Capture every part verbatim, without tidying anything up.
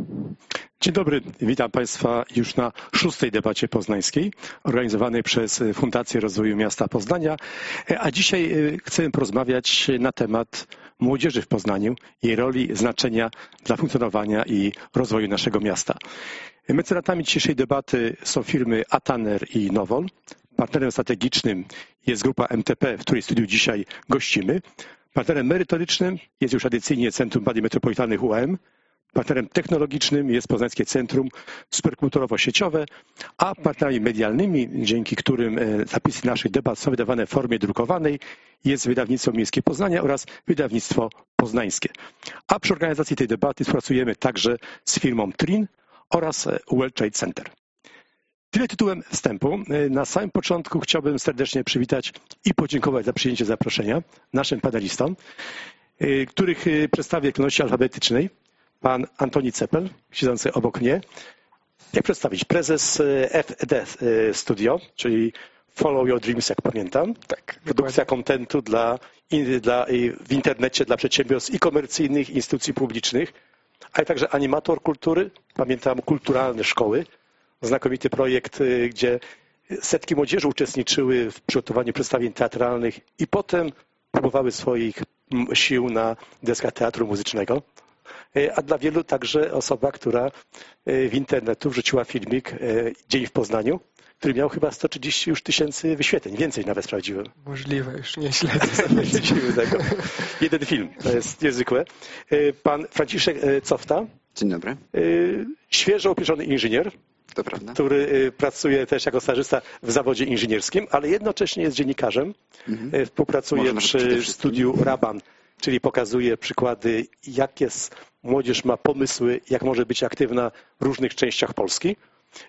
Dzień dobry, witam Państwa już na szóstej debacie poznańskiej organizowanej przez Fundację Rozwoju Miasta Poznania, a dzisiaj chcemy porozmawiać na temat młodzieży w Poznaniu, jej roli, znaczenia dla funkcjonowania i rozwoju naszego miasta. Mecenatami dzisiejszej debaty są firmy Ataner i Nowol. Partnerem strategicznym jest grupa M T P, w której studiu dzisiaj gościmy. Partnerem merytorycznym jest już tradycyjnie Centrum Badań Metropolitalnych U A M. Partnerem technologicznym jest Poznańskie Centrum Superkomputerowo-Sieciowe, a partnerami medialnymi, dzięki którym zapisy naszych debat są wydawane w formie drukowanej, jest Wydawnictwo Miejskie Poznania oraz Wydawnictwo Poznańskie. A przy organizacji tej debaty współpracujemy także z firmą Trin oraz World Trade Center. Tyle tytułem wstępu. Na samym początku chciałbym serdecznie przywitać i podziękować za przyjęcie zaproszenia naszym panelistom, których przedstawię w kolejności alfabetycznej. Pan Antoni Cepel, siedzący obok mnie. Jak przedstawić? Prezes F E D Studio, czyli Follow Your Dreams, jak pamiętam. Tak, produkcja kontentu dla, dla, w internecie dla przedsiębiorstw i komercyjnych, i instytucji publicznych, ale także animator kultury. Pamiętam kulturalne szkoły. Znakomity projekt, gdzie setki młodzieży uczestniczyły w przygotowaniu przedstawień teatralnych i potem próbowały swoich sił na deskach teatru muzycznego. A dla wielu także osoba, która w internetu wrzuciła filmik Dzień w Poznaniu, który miał chyba sto trzydzieści już tysięcy wyświetleń, więcej nawet sprawdziłem. Możliwe, już nie śledzę. Nie śledzimy tego. Jeden film, to jest niezwykłe. Pan Franciszek Cofta. Dzień dobry. Świeżo upieczony inżynier, to prawda, który pracuje też jako stażysta w zawodzie inżynierskim, ale jednocześnie jest dziennikarzem. Mhm. Współpracuje może, przy studiu Raban, czyli pokazuje przykłady, jakie młodzież ma pomysły, jak może być aktywna w różnych częściach Polski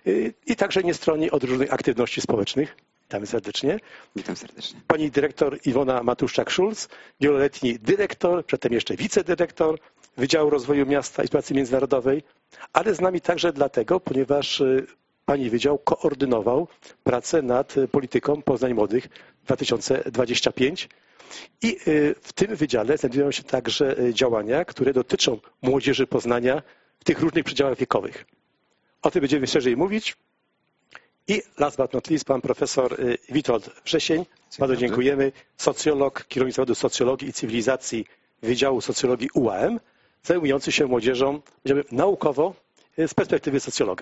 i także nie stroni od różnych aktywności społecznych. Witamy serdecznie. Witam serdecznie. Pani dyrektor Iwona Matuszczak-Szulc, wieloletni dyrektor, przedtem jeszcze wicedyrektor Wydziału Rozwoju Miasta i Pracy Międzynarodowej, ale z nami także dlatego, ponieważ Pani Wydział koordynował pracę nad polityką Poznań Młodych dwa tysiące dwadzieścia pięć. I w tym wydziale znajdują się także działania, które dotyczą młodzieży Poznania w tych różnych przedziałach wiekowych. O tym będziemy szerzej mówić. I last but not least, pan profesor Witold Wrzesień. Bardzo dziękujemy. Socjolog, kierownik zawodu socjologii i cywilizacji Wydziału Socjologii U A M, zajmujący się młodzieżą naukowo z perspektywy socjologa.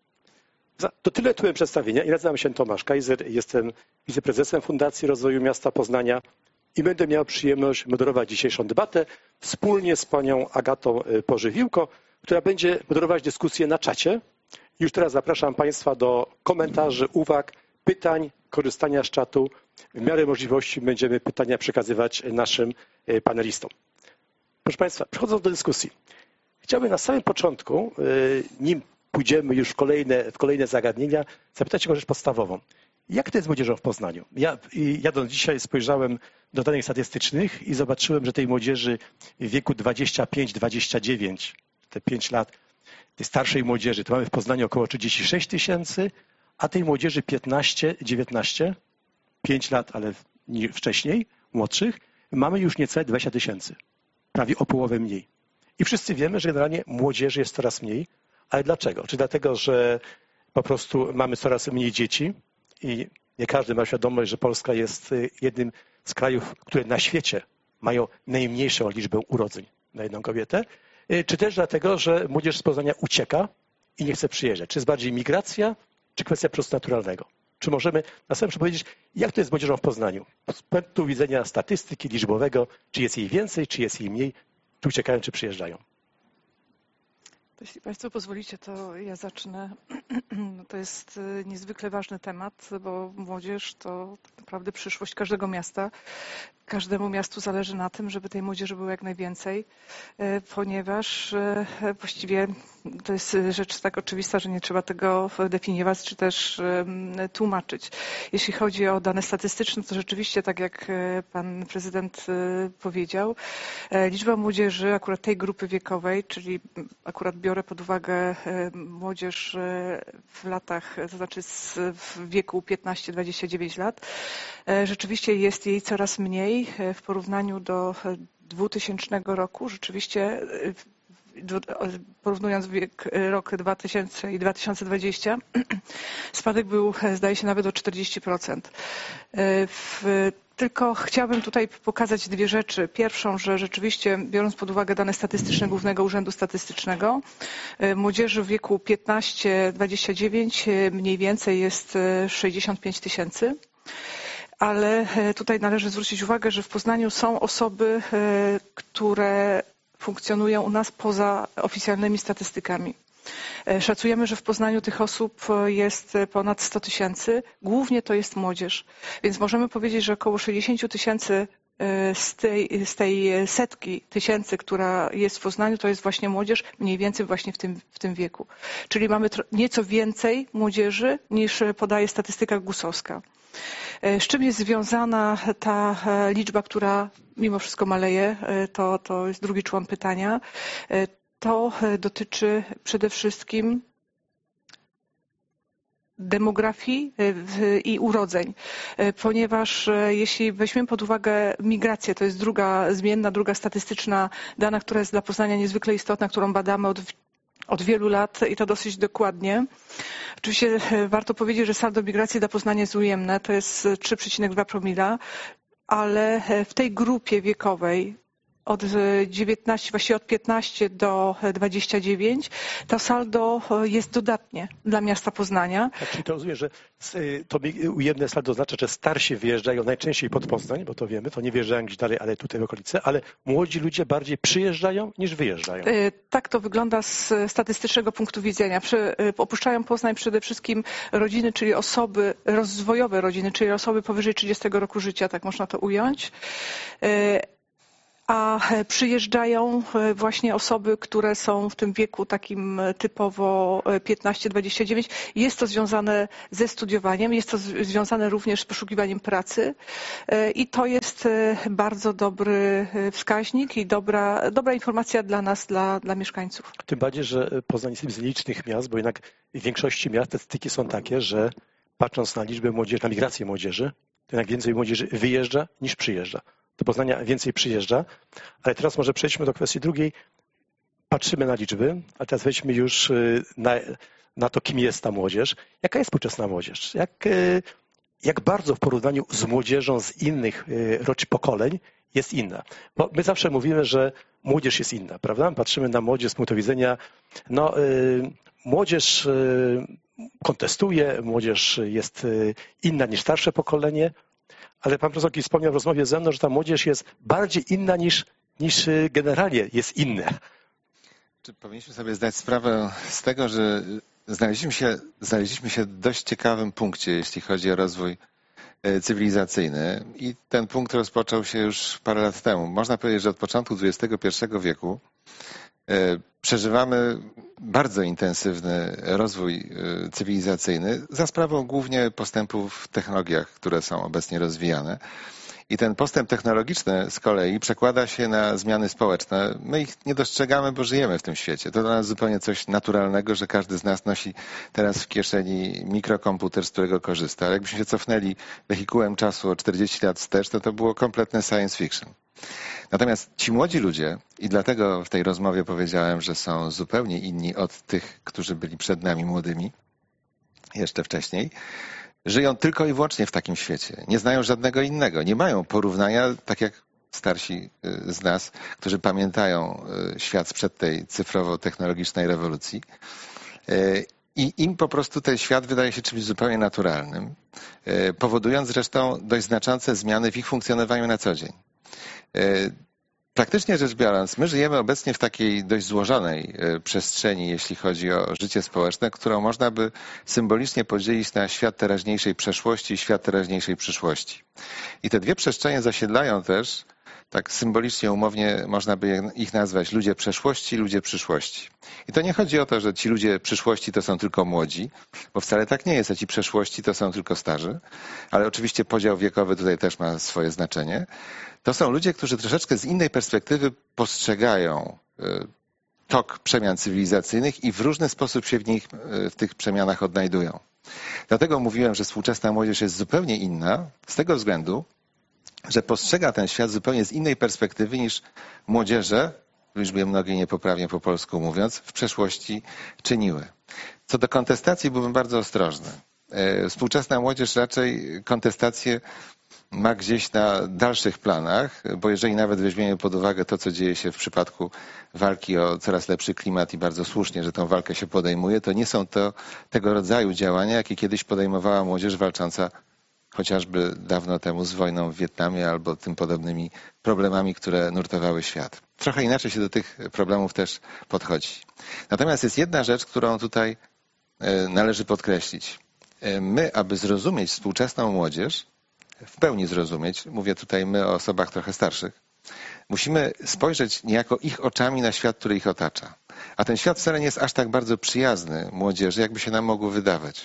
To tyle tytułem przedstawienia. I nazywam się Tomasz Kaiser, jestem wiceprezesem Fundacji Rozwoju Miasta Poznania i będę miał przyjemność moderować dzisiejszą debatę wspólnie z panią Agatą Pożywiłko, która będzie moderować dyskusję na czacie. Już teraz zapraszam Państwa do komentarzy, uwag, pytań, korzystania z czatu. W miarę możliwości będziemy pytania przekazywać naszym panelistom. Proszę Państwa, przechodząc do dyskusji, chciałbym na samym początku, nim pójdziemy już w kolejne, w kolejne zagadnienia, zapytać o rzecz podstawową. Jak to jest z młodzieżą w Poznaniu? Ja jadąc dzisiaj spojrzałem do danych statystycznych i zobaczyłem, że tej młodzieży w wieku dwadzieścia pięć dwadzieścia dziewięć, te pięć lat, tej starszej młodzieży, to mamy w Poznaniu około trzydzieści sześć tysięcy, a tej młodzieży piętnaście dziewiętnaście, pięć lat, ale wcześniej, młodszych, mamy już niecałe dwadzieścia tysięcy, prawie o połowę mniej. I wszyscy wiemy, że generalnie młodzieży jest coraz mniej, ale dlaczego? Czy dlatego, że po prostu mamy coraz mniej dzieci i nie każdy ma świadomość, że Polska jest jednym z krajów, które na świecie mają najmniejszą liczbę urodzeń na jedną kobietę, czy też dlatego, że młodzież z Poznania ucieka i nie chce przyjeżdżać? Czy jest bardziej migracja, czy kwestia procesu naturalnego? Czy możemy na samym początku powiedzieć, jak to jest z młodzieżą w Poznaniu? Z punktu widzenia statystyki liczbowego, czy jest jej więcej, czy jest jej mniej, czy uciekają, czy przyjeżdżają? Jeśli Państwo pozwolicie, to ja zacznę. To jest niezwykle ważny temat, bo młodzież to tak naprawdę przyszłość każdego miasta. Każdemu miastu zależy na tym, żeby tej młodzieży było jak najwięcej, ponieważ właściwie to jest rzecz tak oczywista, że nie trzeba tego definiować czy też tłumaczyć. Jeśli chodzi o dane statystyczne, to rzeczywiście, tak jak pan prezydent powiedział, liczba młodzieży akurat tej grupy wiekowej, czyli akurat biorę pod uwagę młodzież w latach, to znaczy w wieku piętnaście dwadzieścia dziewięć lat, rzeczywiście jest jej coraz mniej w porównaniu do dwutysięcznego roku. Rzeczywiście porównując wiek, rok dwa tysiące i dwa tysiące dwudziesty, spadek był, zdaje się, nawet o czterdzieści procent. W, tylko chciałabym tutaj pokazać dwie rzeczy. Pierwszą, że rzeczywiście, biorąc pod uwagę dane statystyczne Głównego Urzędu Statystycznego, młodzieży w wieku piętnaście do dwudziestu dziewięciu mniej więcej jest sześćdziesiąt pięć tysięcy. Ale tutaj należy zwrócić uwagę, że w Poznaniu są osoby, które funkcjonują u nas poza oficjalnymi statystykami. Szacujemy, że w Poznaniu tych osób jest ponad sto tysięcy. Głównie to jest młodzież. Więc możemy powiedzieć, że około sześćdziesiąt tysięcy z tej, z tej setki tysięcy, która jest w Poznaniu, to jest właśnie młodzież, mniej więcej właśnie w tym, w tym wieku. Czyli mamy nieco więcej młodzieży niż podaje statystyka gusowska. Z czym jest związana ta liczba, która mimo wszystko maleje? To, to jest drugi człon pytania. To dotyczy przede wszystkim demografii i urodzeń, ponieważ jeśli weźmiemy pod uwagę migrację, to jest druga zmienna, druga statystyczna dana, która jest dla Poznania niezwykle istotna, którą badamy od od wielu lat i to dosyć dokładnie. Oczywiście warto powiedzieć, że saldo migracji dla Poznania jest ujemne, to jest trzy przecinek dwa promila, ale w tej grupie wiekowej od dziewiętnastu, właściwie od piętnastu do dwudziestu dziewięciu, to saldo jest dodatnie dla miasta Poznania. Tak, czyli to rozumiem, że to ujemne saldo oznacza, że starsi wyjeżdżają najczęściej pod Poznań, bo to wiemy, to nie wyjeżdżają gdzieś dalej, ale tutaj w okolice, ale młodzi ludzie bardziej przyjeżdżają niż wyjeżdżają. Tak to wygląda z statystycznego punktu widzenia. Opuszczają Poznań przede wszystkim rodziny, czyli osoby, rozwojowe rodziny, czyli osoby powyżej trzydziestego roku życia, tak można to ująć. A przyjeżdżają właśnie osoby, które są w tym wieku takim typowo piętnaście do dwudziestu dziewięciu. Jest to związane ze studiowaniem, jest to związane również z poszukiwaniem pracy i to jest bardzo dobry wskaźnik i dobra, dobra informacja dla nas, dla, dla mieszkańców. Tym bardziej, że Poznań jest z licznych miast, bo jednak w większości miast statystyki są takie, że patrząc na liczbę młodzieży, na migrację młodzieży, to jednak więcej młodzieży wyjeżdża niż przyjeżdża. Do Poznania więcej przyjeżdża, ale teraz może przejdźmy do kwestii drugiej. Patrzymy na liczby, a teraz wejdźmy już na, na to, kim jest ta młodzież. Jaka jest współczesna młodzież? Jak, jak bardzo w porównaniu z młodzieżą z innych rocz pokoleń jest inna? Bo my zawsze mówimy, że młodzież jest inna, prawda? Patrzymy na młodzież z punktu widzenia, no młodzież kontestuje, młodzież jest inna niż starsze pokolenie, ale pan profesor wspomniał w rozmowie ze mną, że ta młodzież jest bardziej inna niż, niż generalnie jest inna. Czy powinniśmy sobie zdać sprawę z tego, że znaleźliśmy się, znaleźliśmy się w dość ciekawym punkcie, jeśli chodzi o rozwój cywilizacyjny i ten punkt rozpoczął się już parę lat temu. Można powiedzieć, że od początku dwudziestego pierwszego wieku przeżywamy bardzo intensywny rozwój cywilizacyjny za sprawą głównie postępów w technologiach, które są obecnie rozwijane. I ten postęp technologiczny z kolei przekłada się na zmiany społeczne. My ich nie dostrzegamy, bo żyjemy w tym świecie. To dla nas zupełnie coś naturalnego, że każdy z nas nosi teraz w kieszeni mikrokomputer, z którego korzysta. Ale jakbyśmy się cofnęli wehikułem czasu o czterdzieści lat wstecz, to to było kompletne science fiction. Natomiast ci młodzi ludzie, i dlatego w tej rozmowie powiedziałem, że są zupełnie inni od tych, którzy byli przed nami młodymi, jeszcze wcześniej, żyją tylko i wyłącznie w takim świecie. Nie znają żadnego innego. Nie mają porównania, tak jak starsi z nas, którzy pamiętają świat sprzed tej cyfrowo-technologicznej rewolucji. I im po prostu ten świat wydaje się czymś zupełnie naturalnym, powodując zresztą dość znaczące zmiany w ich funkcjonowaniu na co dzień. Praktycznie rzecz biorąc, my żyjemy obecnie w takiej dość złożonej przestrzeni, jeśli chodzi o życie społeczne, którą można by symbolicznie podzielić na świat teraźniejszej przeszłości i świat teraźniejszej przyszłości. I te dwie przestrzenie zasiedlają też, tak symbolicznie, umownie można by ich nazwać ludzie przeszłości, ludzie przyszłości. I to nie chodzi o to, że ci ludzie przyszłości to są tylko młodzi, bo wcale tak nie jest, a ci przeszłości to są tylko starzy, ale oczywiście podział wiekowy tutaj też ma swoje znaczenie. To są ludzie, którzy troszeczkę z innej perspektywy postrzegają tok przemian cywilizacyjnych i w różny sposób się w nich, w tych przemianach odnajdują. Dlatego mówiłem, że współczesna młodzież jest zupełnie inna, z tego względu, że postrzega ten świat zupełnie z innej perspektywy niż młodzieże liczbie mnogiej niepoprawnie po polsku mówiąc, w przeszłości czyniły. Co do kontestacji byłbym bardzo ostrożny. Współczesna młodzież raczej kontestację ma gdzieś na dalszych planach, bo jeżeli nawet weźmiemy pod uwagę to, co dzieje się w przypadku walki o coraz lepszy klimat i bardzo słusznie, że tą walkę się podejmuje, to nie są to tego rodzaju działania, jakie kiedyś podejmowała młodzież walcząca chociażby dawno temu z wojną w Wietnamie albo tym podobnymi problemami, które nurtowały świat. Trochę inaczej się do tych problemów też podchodzi. Natomiast jest jedna rzecz, którą tutaj należy podkreślić. My, aby zrozumieć współczesną młodzież, w pełni zrozumieć, mówię tutaj my o osobach trochę starszych, musimy spojrzeć niejako ich oczami na świat, który ich otacza. A ten świat wcale nie jest aż tak bardzo przyjazny młodzieży, jakby się nam mogło wydawać.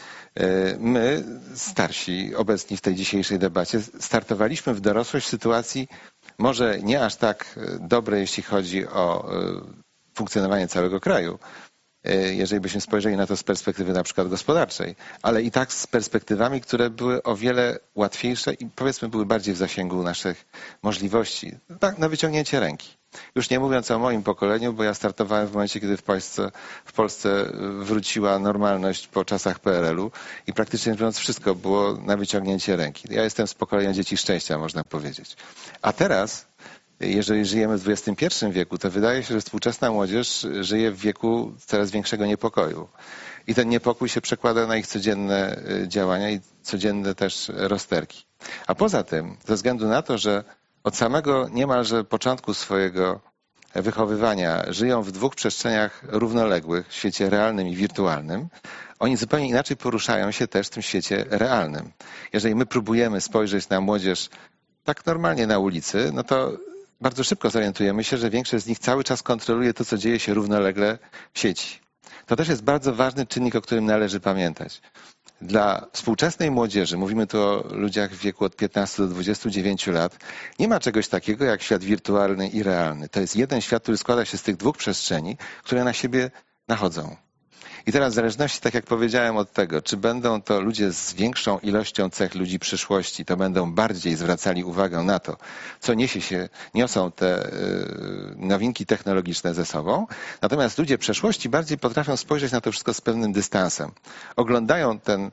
My, starsi, obecni w tej dzisiejszej debacie, startowaliśmy w dorosłość w sytuacji może nie aż tak dobrej, jeśli chodzi o funkcjonowanie całego kraju, jeżeli byśmy spojrzeli na to z perspektywy na przykład gospodarczej, ale i tak z perspektywami, które były o wiele łatwiejsze i powiedzmy były bardziej w zasięgu naszych możliwości, tak, na wyciągnięcie ręki. Już nie mówiąc o moim pokoleniu, bo ja startowałem w momencie, kiedy w Polsce, w Polsce wróciła normalność po czasach P R L-u i praktycznie mówiąc wszystko było na wyciągnięcie ręki. Ja jestem z pokolenia dzieci szczęścia, można powiedzieć. A teraz, jeżeli żyjemy w dwudziestym pierwszym wieku, to wydaje się, że współczesna młodzież żyje w wieku coraz większego niepokoju. I ten niepokój się przekłada na ich codzienne działania i codzienne też rozterki. A poza tym, ze względu na to, że od samego niemalże początku swojego wychowywania żyją w dwóch przestrzeniach równoległych, w świecie realnym i wirtualnym, oni zupełnie inaczej poruszają się też w tym świecie realnym. Jeżeli my próbujemy spojrzeć na młodzież tak normalnie na ulicy, no to bardzo szybko zorientujemy się, że większość z nich cały czas kontroluje to, co dzieje się równolegle w sieci. To też jest bardzo ważny czynnik, o którym należy pamiętać. Dla współczesnej młodzieży, mówimy tu o ludziach w wieku od piętnastu do dwudziestu dziewięciu lat, nie ma czegoś takiego jak świat wirtualny i realny. To jest jeden świat, który składa się z tych dwóch przestrzeni, które na siebie nachodzą. I teraz w zależności, tak jak powiedziałem, od tego, czy będą to ludzie z większą ilością cech ludzi przyszłości, to będą bardziej zwracali uwagę na to, co niesie się, niosą te nowinki technologiczne ze sobą. Natomiast ludzie przeszłości bardziej potrafią spojrzeć na to wszystko z pewnym dystansem. Oglądają ten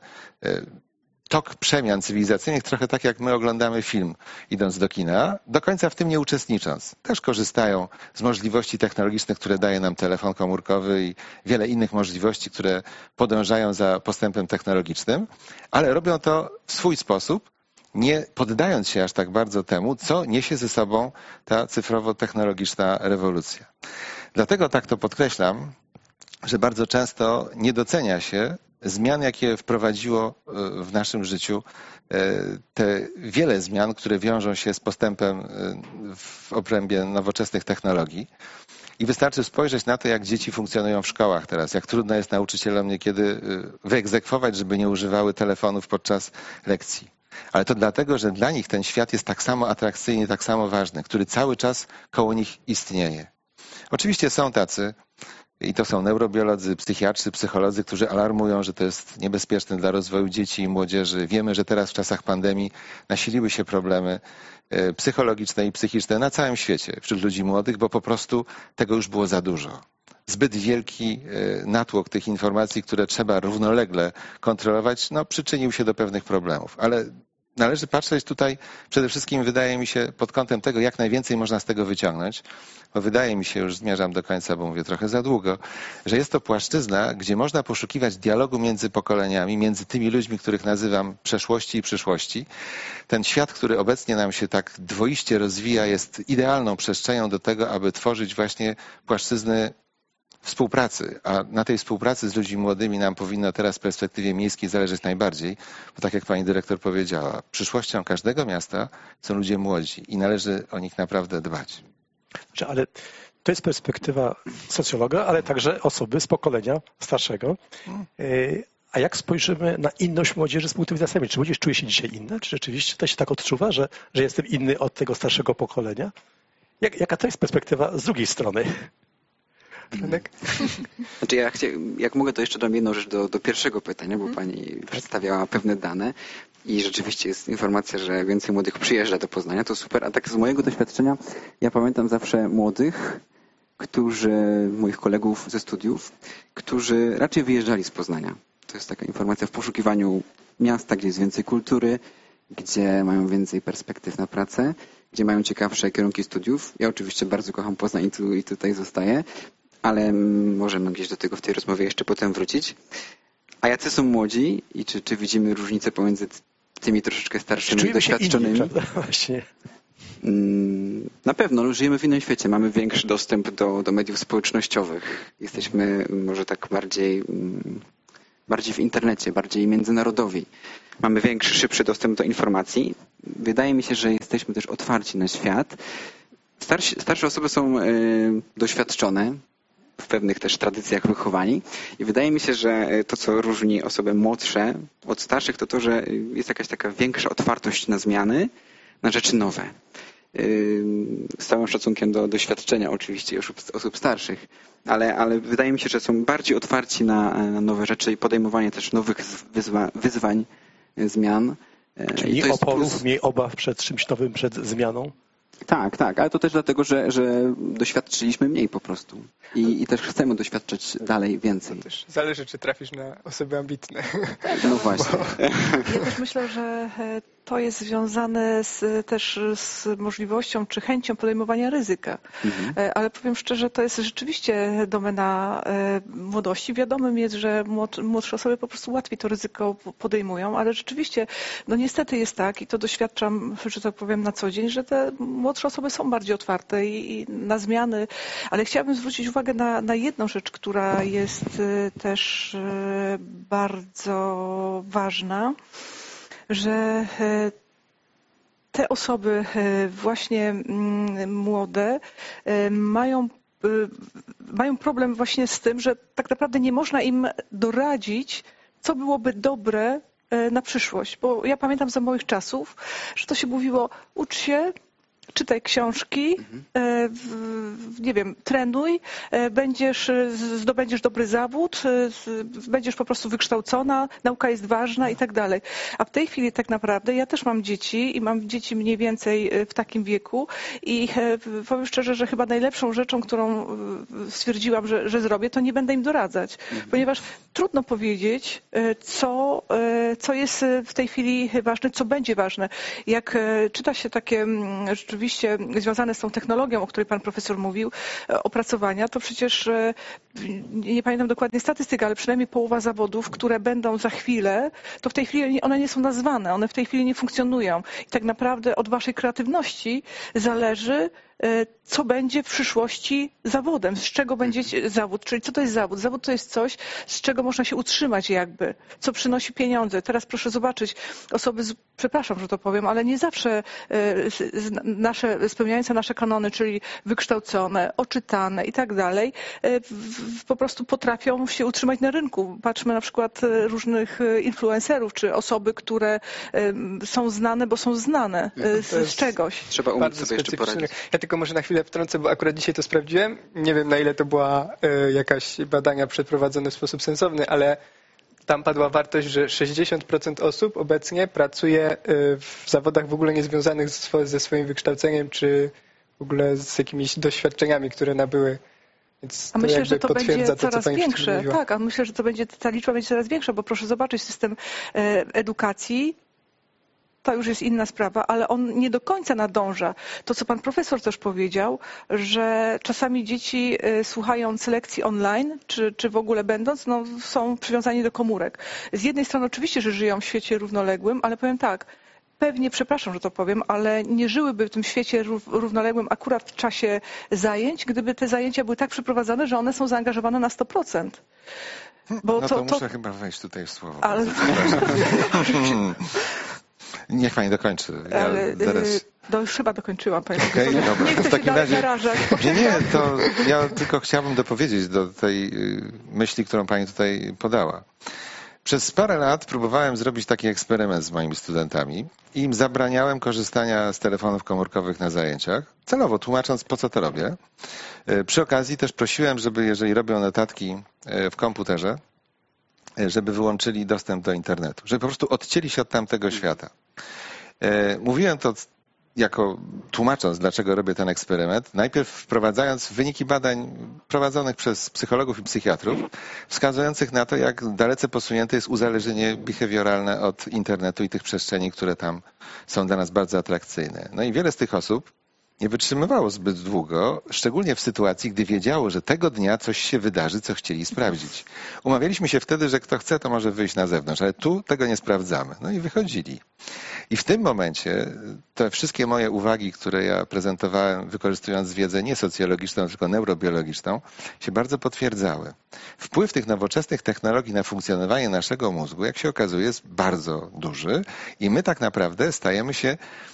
tok przemian cywilizacyjnych trochę tak, jak my oglądamy film, idąc do kina, do końca w tym nie uczestnicząc. Też korzystają z możliwości technologicznych, które daje nam telefon komórkowy i wiele innych możliwości, które podążają za postępem technologicznym, ale robią to w swój sposób, nie poddając się aż tak bardzo temu, co niesie ze sobą ta cyfrowo-technologiczna rewolucja. Dlatego tak to podkreślam, że bardzo często nie docenia się zmian, jakie wprowadziło w naszym życiu te wiele zmian, które wiążą się z postępem w obrębie nowoczesnych technologii. I wystarczy spojrzeć na to, jak dzieci funkcjonują w szkołach teraz, jak trudno jest nauczycielom niekiedy wyegzekwować, żeby nie używały telefonów podczas lekcji. Ale to dlatego, że dla nich ten świat jest tak samo atrakcyjny, tak samo ważny, który cały czas koło nich istnieje. Oczywiście są tacy, i to są neurobiolodzy, psychiatrzy, psycholodzy, którzy alarmują, że to jest niebezpieczne dla rozwoju dzieci i młodzieży. Wiemy, że teraz w czasach pandemii nasiliły się problemy psychologiczne i psychiczne na całym świecie wśród ludzi młodych, bo po prostu tego już było za dużo. Zbyt wielki natłok tych informacji, które trzeba równolegle kontrolować, no, przyczynił się do pewnych problemów. Ale należy patrzeć tutaj przede wszystkim, wydaje mi się, pod kątem tego, jak najwięcej można z tego wyciągnąć, bo wydaje mi się, już zmierzam do końca, bo mówię trochę za długo, że jest to płaszczyzna, gdzie można poszukiwać dialogu między pokoleniami, między tymi ludźmi, których nazywam przeszłości i przyszłości. Ten świat, który obecnie nam się tak dwoiście rozwija, jest idealną przestrzenią do tego, aby tworzyć właśnie płaszczyzny współpracy, a na tej współpracy z ludźmi młodymi nam powinno teraz w perspektywie miejskiej zależeć najbardziej, bo tak jak pani dyrektor powiedziała, przyszłością każdego miasta są ludzie młodzi i należy o nich naprawdę dbać. Ale to jest perspektywa socjologa, ale także osoby z pokolenia starszego. A jak spojrzymy na inność młodzieży z punktu widzenia samej? Czy młodzież czuje się dzisiaj inna? Czy rzeczywiście to się tak odczuwa, że, że jestem inny od tego starszego pokolenia? Jak, jaka to jest perspektywa z drugiej strony? Znaczy ja chcia, jak mogę, to jeszcze dam jedną rzecz do, do pierwszego pytania, bo pani przedstawiała pewne dane i rzeczywiście jest informacja, że więcej młodych przyjeżdża do Poznania, to super, a tak z mojego doświadczenia ja pamiętam zawsze młodych którzy, moich kolegów ze studiów, którzy raczej wyjeżdżali z Poznania. To jest taka informacja w poszukiwaniu miasta, gdzie jest więcej kultury, gdzie mają więcej perspektyw na pracę, gdzie mają ciekawsze kierunki studiów. Ja oczywiście bardzo kocham Poznań i, tu, i tutaj zostaję, ale możemy gdzieś do tego w tej rozmowie jeszcze potem wrócić. A jacy są młodzi i czy, czy widzimy różnicę pomiędzy tymi troszeczkę starszymi i doświadczonymi? Inni, Właśnie. Na pewno, żyjemy w innym świecie, mamy większy dostęp do, do mediów społecznościowych. Jesteśmy może tak bardziej, bardziej w internecie, bardziej międzynarodowi. Mamy większy, szybszy dostęp do informacji. Wydaje mi się, że jesteśmy też otwarci na świat. Starsi, starsze osoby są y, doświadczone, w pewnych też tradycjach wychowani i wydaje mi się, że to, co różni osoby młodsze od starszych, to to, że jest jakaś taka większa otwartość na zmiany, na rzeczy nowe. Z całym szacunkiem do doświadczenia oczywiście osób, osób starszych, ale, ale wydaje mi się, że są bardziej otwarci na, na nowe rzeczy i podejmowanie też nowych wyzwa, wyzwań, zmian. Czyli mniej oporów, mniej obaw przed czymś nowym, przed zmianą? Tak, tak, ale to też dlatego, że, że doświadczyliśmy mniej po prostu i, i też chcemy doświadczać dalej więcej. To też zależy, czy trafisz na osoby ambitne. No właśnie. Ja też myślę, że to jest związane z, też z możliwością czy chęcią podejmowania ryzyka. Mhm. Ale powiem szczerze, to jest rzeczywiście domena młodości. Wiadomym jest, że młodsze osoby po prostu łatwiej to ryzyko podejmują, ale rzeczywiście, no niestety jest tak i to doświadczam, że tak powiem na co dzień, że te młodsze osoby są bardziej otwarte i, i na zmiany, ale chciałabym zwrócić uwagę na, na jedną rzecz, która jest też bardzo ważna, że te osoby właśnie młode mają, mają problem właśnie z tym, że tak naprawdę nie można im doradzić, co byłoby dobre na przyszłość. Bo ja pamiętam za moich czasów, że to się mówiło, ucz się, czytaj książki, mhm. nie wiem, trenuj, będziesz, zdobędziesz dobry zawód, będziesz po prostu wykształcona, nauka jest ważna i tak dalej. A w tej chwili tak naprawdę ja też mam dzieci i mam dzieci mniej więcej w takim wieku i powiem szczerze, że chyba najlepszą rzeczą, którą stwierdziłam, że, że zrobię, to nie będę im doradzać, mhm. ponieważ trudno powiedzieć, co, co jest w tej chwili ważne, co będzie ważne. Jak czyta się takie rzeczywiście związane z tą technologią, o której pan profesor mówił, opracowania, to przecież nie pamiętam dokładnie statystyk, ale przynajmniej połowa zawodów, które będą za chwilę, to w tej chwili one nie są nazwane, one w tej chwili nie funkcjonują. I tak naprawdę od waszej kreatywności zależy, co będzie w przyszłości zawodem, z czego będzie zawód, czyli co to jest zawód? Zawód to jest coś, z czego można się utrzymać jakby, co przynosi pieniądze. Teraz proszę zobaczyć, osoby, z, przepraszam, że to powiem, ale nie zawsze nasze, spełniające nasze kanony, czyli wykształcone, oczytane i tak dalej, po prostu potrafią się utrzymać na rynku. Patrzmy na przykład różnych influencerów, czy osoby, które są znane, bo są znane z, z czegoś. Trzeba umieć sobie jeszcze poradzić. Ja tylko może na chwilę wtrącę, bo akurat dzisiaj to sprawdziłem. Nie wiem, na ile to była y, jakaś badania przeprowadzone w sposób sensowny, ale tam padła wartość, że sześćdziesiąt procent osób obecnie pracuje y, w zawodach w ogóle niezwiązanych ze, ze swoim wykształceniem, czy w ogóle z jakimiś doświadczeniami, które nabyły. Więc a myślę, że to będzie to, coraz większe. Tak, a myślę, że to będzie, ta liczba będzie coraz większa, bo proszę zobaczyć system edukacji. To już jest inna sprawa, ale on nie do końca nadąża. To, co pan profesor też powiedział, że czasami dzieci słuchając lekcji online, czy, czy w ogóle będąc, no, są przywiązani do komórek. Z jednej strony oczywiście, że żyją w świecie równoległym, ale powiem tak, pewnie, przepraszam, że to powiem, ale nie żyłyby w tym świecie równoległym akurat w czasie zajęć, gdyby te zajęcia były tak przeprowadzone, że one są zaangażowane na sto procent. Bo no to, to muszę to... chyba wejść tutaj w słowo. Ale... Niech pani dokończy. Ja Ale, zaraz... No już chyba dokończyłam, panie okay, profesorze. Dobra. Nie chcę w takim się razie... narażać. Nie, nie, to ja tylko chciałbym dopowiedzieć do tej myśli, którą pani tutaj podała. Przez parę lat próbowałem zrobić taki eksperyment z moimi studentami i im zabraniałem korzystania z telefonów komórkowych na zajęciach, celowo tłumacząc, po co to robię. Przy okazji też prosiłem, żeby jeżeli robią notatki w komputerze, żeby wyłączyli dostęp do internetu, żeby po prostu odcięli się od tamtego świata. Mówiłem to jako tłumacząc, dlaczego robię ten eksperyment, najpierw wprowadzając wyniki badań prowadzonych przez psychologów i psychiatrów, wskazujących na to, jak dalece posunięte jest uzależnienie behawioralne od internetu i tych przestrzeni, które tam są dla nas bardzo atrakcyjne. No i wiele z tych osób nie wytrzymywało zbyt długo, szczególnie w sytuacji, gdy wiedziało, że tego dnia coś się wydarzy, co chcieli sprawdzić. Umawialiśmy się wtedy, że kto chce, to może wyjść na zewnątrz, ale tu tego nie sprawdzamy. No i wychodzili. I w tym momencie te wszystkie moje uwagi, które ja prezentowałem, wykorzystując wiedzę nie socjologiczną, tylko neurobiologiczną, się bardzo potwierdzały. Wpływ tych nowoczesnych technologii na funkcjonowanie naszego mózgu, jak się okazuje, jest bardzo duży i my tak naprawdę stajemy się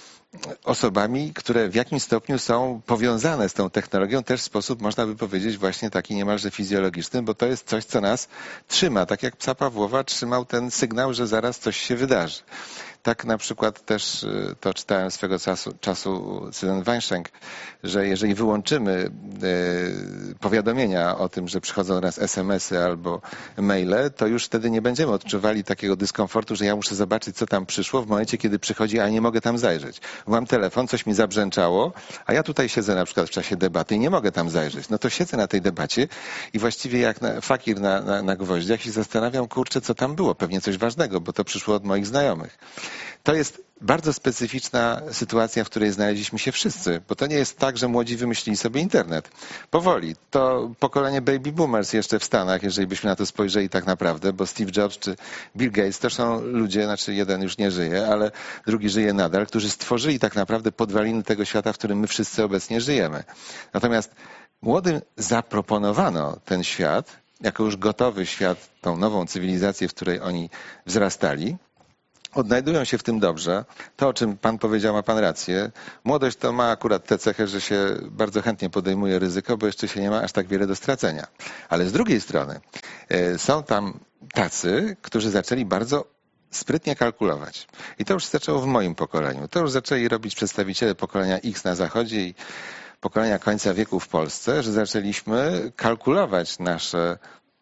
osobami, które w jakimś stopniu są powiązane z tą technologią, też w sposób, można by powiedzieć, właśnie taki niemalże fizjologiczny, bo to jest coś, co nas trzyma, tak jak psa Pawłowa trzymał ten sygnał, że zaraz coś się wydarzy. Tak na przykład też to czytałem swego czasu, czasu Susan Weinschenk, że jeżeli wyłączymy powiadomienia o tym, że przychodzą do nas es em esy albo maile, to już wtedy nie będziemy odczuwali takiego dyskomfortu, że ja muszę zobaczyć, co tam przyszło w momencie, kiedy przychodzi, a nie mogę tam zajrzeć. Mam telefon, coś mi zabrzęczało, a ja tutaj siedzę na przykład w czasie debaty i nie mogę tam zajrzeć. No to siedzę na tej debacie i właściwie jak na, fakir na, na, na gwoździach się zastanawiam, kurczę, co tam było. Pewnie coś ważnego, bo to przyszło od moich znajomych. To jest bardzo specyficzna sytuacja, w której znaleźliśmy się wszyscy, bo to nie jest tak, że młodzi wymyślili sobie internet. Powoli. To pokolenie baby boomers jeszcze w Stanach, jeżeli byśmy na to spojrzeli tak naprawdę, bo Steve Jobs czy Bill Gates to są ludzie, znaczy jeden już nie żyje, ale drugi żyje nadal, którzy stworzyli tak naprawdę podwaliny tego świata, w którym my wszyscy obecnie żyjemy. Natomiast młodym zaproponowano ten świat, jako już gotowy świat, tą nową cywilizację, w której oni wzrastali. Odnajdują się w tym dobrze. To, o czym pan powiedział, ma pan rację. Młodość to ma akurat tę cechę, że się bardzo chętnie podejmuje ryzyko, bo jeszcze się nie ma aż tak wiele do stracenia. Ale z drugiej strony są tam tacy, którzy zaczęli bardzo sprytnie kalkulować. I to już się zaczęło w moim pokoleniu. To już zaczęli robić przedstawiciele pokolenia X na Zachodzie i pokolenia końca wieku w Polsce, że zaczęliśmy kalkulować nasze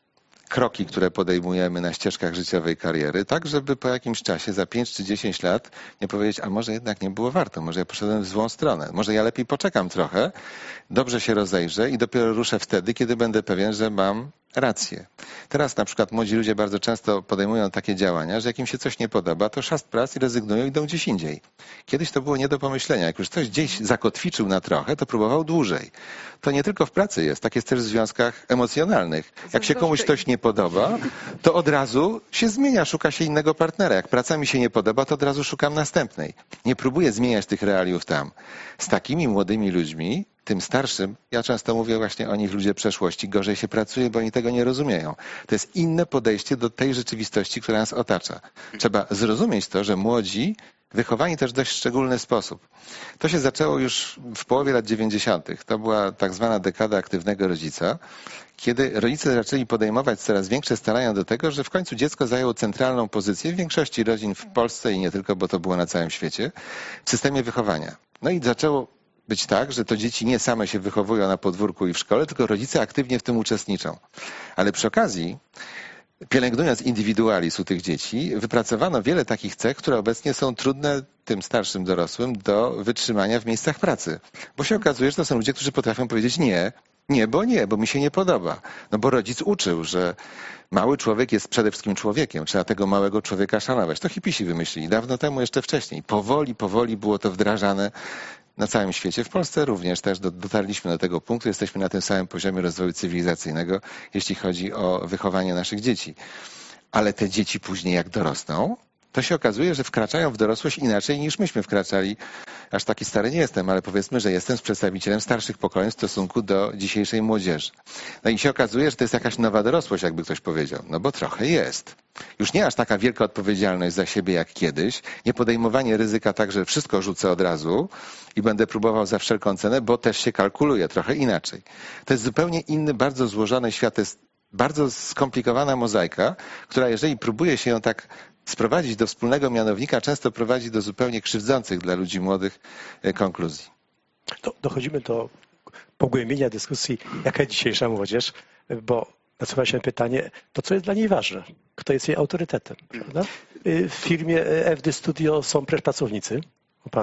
kroki, które podejmujemy na ścieżkach życiowej kariery, tak żeby po jakimś czasie, za pięć czy dziesięć lat, nie powiedzieć, a może jednak nie było warto, może ja poszedłem w złą stronę, może ja lepiej poczekam trochę, dobrze się rozejrzę i dopiero ruszę wtedy, kiedy będę pewien, że mam rację. Teraz na przykład młodzi ludzie bardzo często podejmują takie działania, że jak im się coś nie podoba, to szast prac i rezygnują i idą gdzieś indziej. Kiedyś to było nie do pomyślenia. Jak już ktoś gdzieś zakotwiczył na trochę, to próbował dłużej. To nie tylko w pracy jest, tak jest też w związkach emocjonalnych. Jak się komuś coś nie podoba, to od razu się zmienia, szuka się innego partnera. Jak praca mi się nie podoba, to od razu szukam następnej. Nie próbuję zmieniać tych realiów tam. Z takimi młodymi ludźmi, tym starszym, ja często mówię właśnie o nich ludzie przeszłości, gorzej się pracuje, bo oni tego nie rozumieją. To jest inne podejście do tej rzeczywistości, która nas otacza. Trzeba zrozumieć to, że młodzi wychowani też w dość szczególny sposób. To się zaczęło już w połowie lat dziewięćdziesiątych. To była tak zwana dekada aktywnego rodzica, kiedy rodzice zaczęli podejmować coraz większe starania do tego, że w końcu dziecko zajęło centralną pozycję w większości rodzin w Polsce i nie tylko, bo to było na całym świecie, w systemie wychowania. No i zaczęło być tak, że to dzieci nie same się wychowują na podwórku i w szkole, tylko rodzice aktywnie w tym uczestniczą. Ale przy okazji, pielęgnując indywidualizm u tych dzieci, wypracowano wiele takich cech, które obecnie są trudne tym starszym dorosłym do wytrzymania w miejscach pracy. Bo się okazuje, że to są ludzie, którzy potrafią powiedzieć nie, nie, bo nie, bo mi się nie podoba. No bo rodzic uczył, że mały człowiek jest przede wszystkim człowiekiem. Trzeba tego małego człowieka szanować. To hipisi wymyślili dawno temu, jeszcze wcześniej. Powoli, powoli było to wdrażane na całym świecie. W Polsce również też dotarliśmy do tego punktu. Jesteśmy na tym samym poziomie rozwoju cywilizacyjnego, jeśli chodzi o wychowanie naszych dzieci. Ale te dzieci później jak dorosną, to się okazuje, że wkraczają w dorosłość inaczej niż myśmy wkraczali. Aż taki stary nie jestem, ale powiedzmy, że jestem z przedstawicielem starszych pokoleń w stosunku do dzisiejszej młodzieży. No i się okazuje, że to jest jakaś nowa dorosłość, jakby ktoś powiedział. No bo trochę jest. Już nie aż taka wielka odpowiedzialność za siebie jak kiedyś. Nie podejmowanie ryzyka tak, że wszystko rzucę od razu i będę próbował za wszelką cenę, bo też się kalkuluje trochę inaczej. To jest zupełnie inny, bardzo złożony świat. To jest bardzo skomplikowana mozaika, która jeżeli próbuje się ją tak sprowadzić do wspólnego mianownika, często prowadzi do zupełnie krzywdzących dla ludzi młodych konkluzji. To dochodzimy do pogłębienia dyskusji, jaka jest dzisiejsza młodzież, bo nasuwa się pytanie, to co jest dla niej ważne? Kto jest jej autorytetem? Prawda? W firmie F D Studio są też pracownicy u pana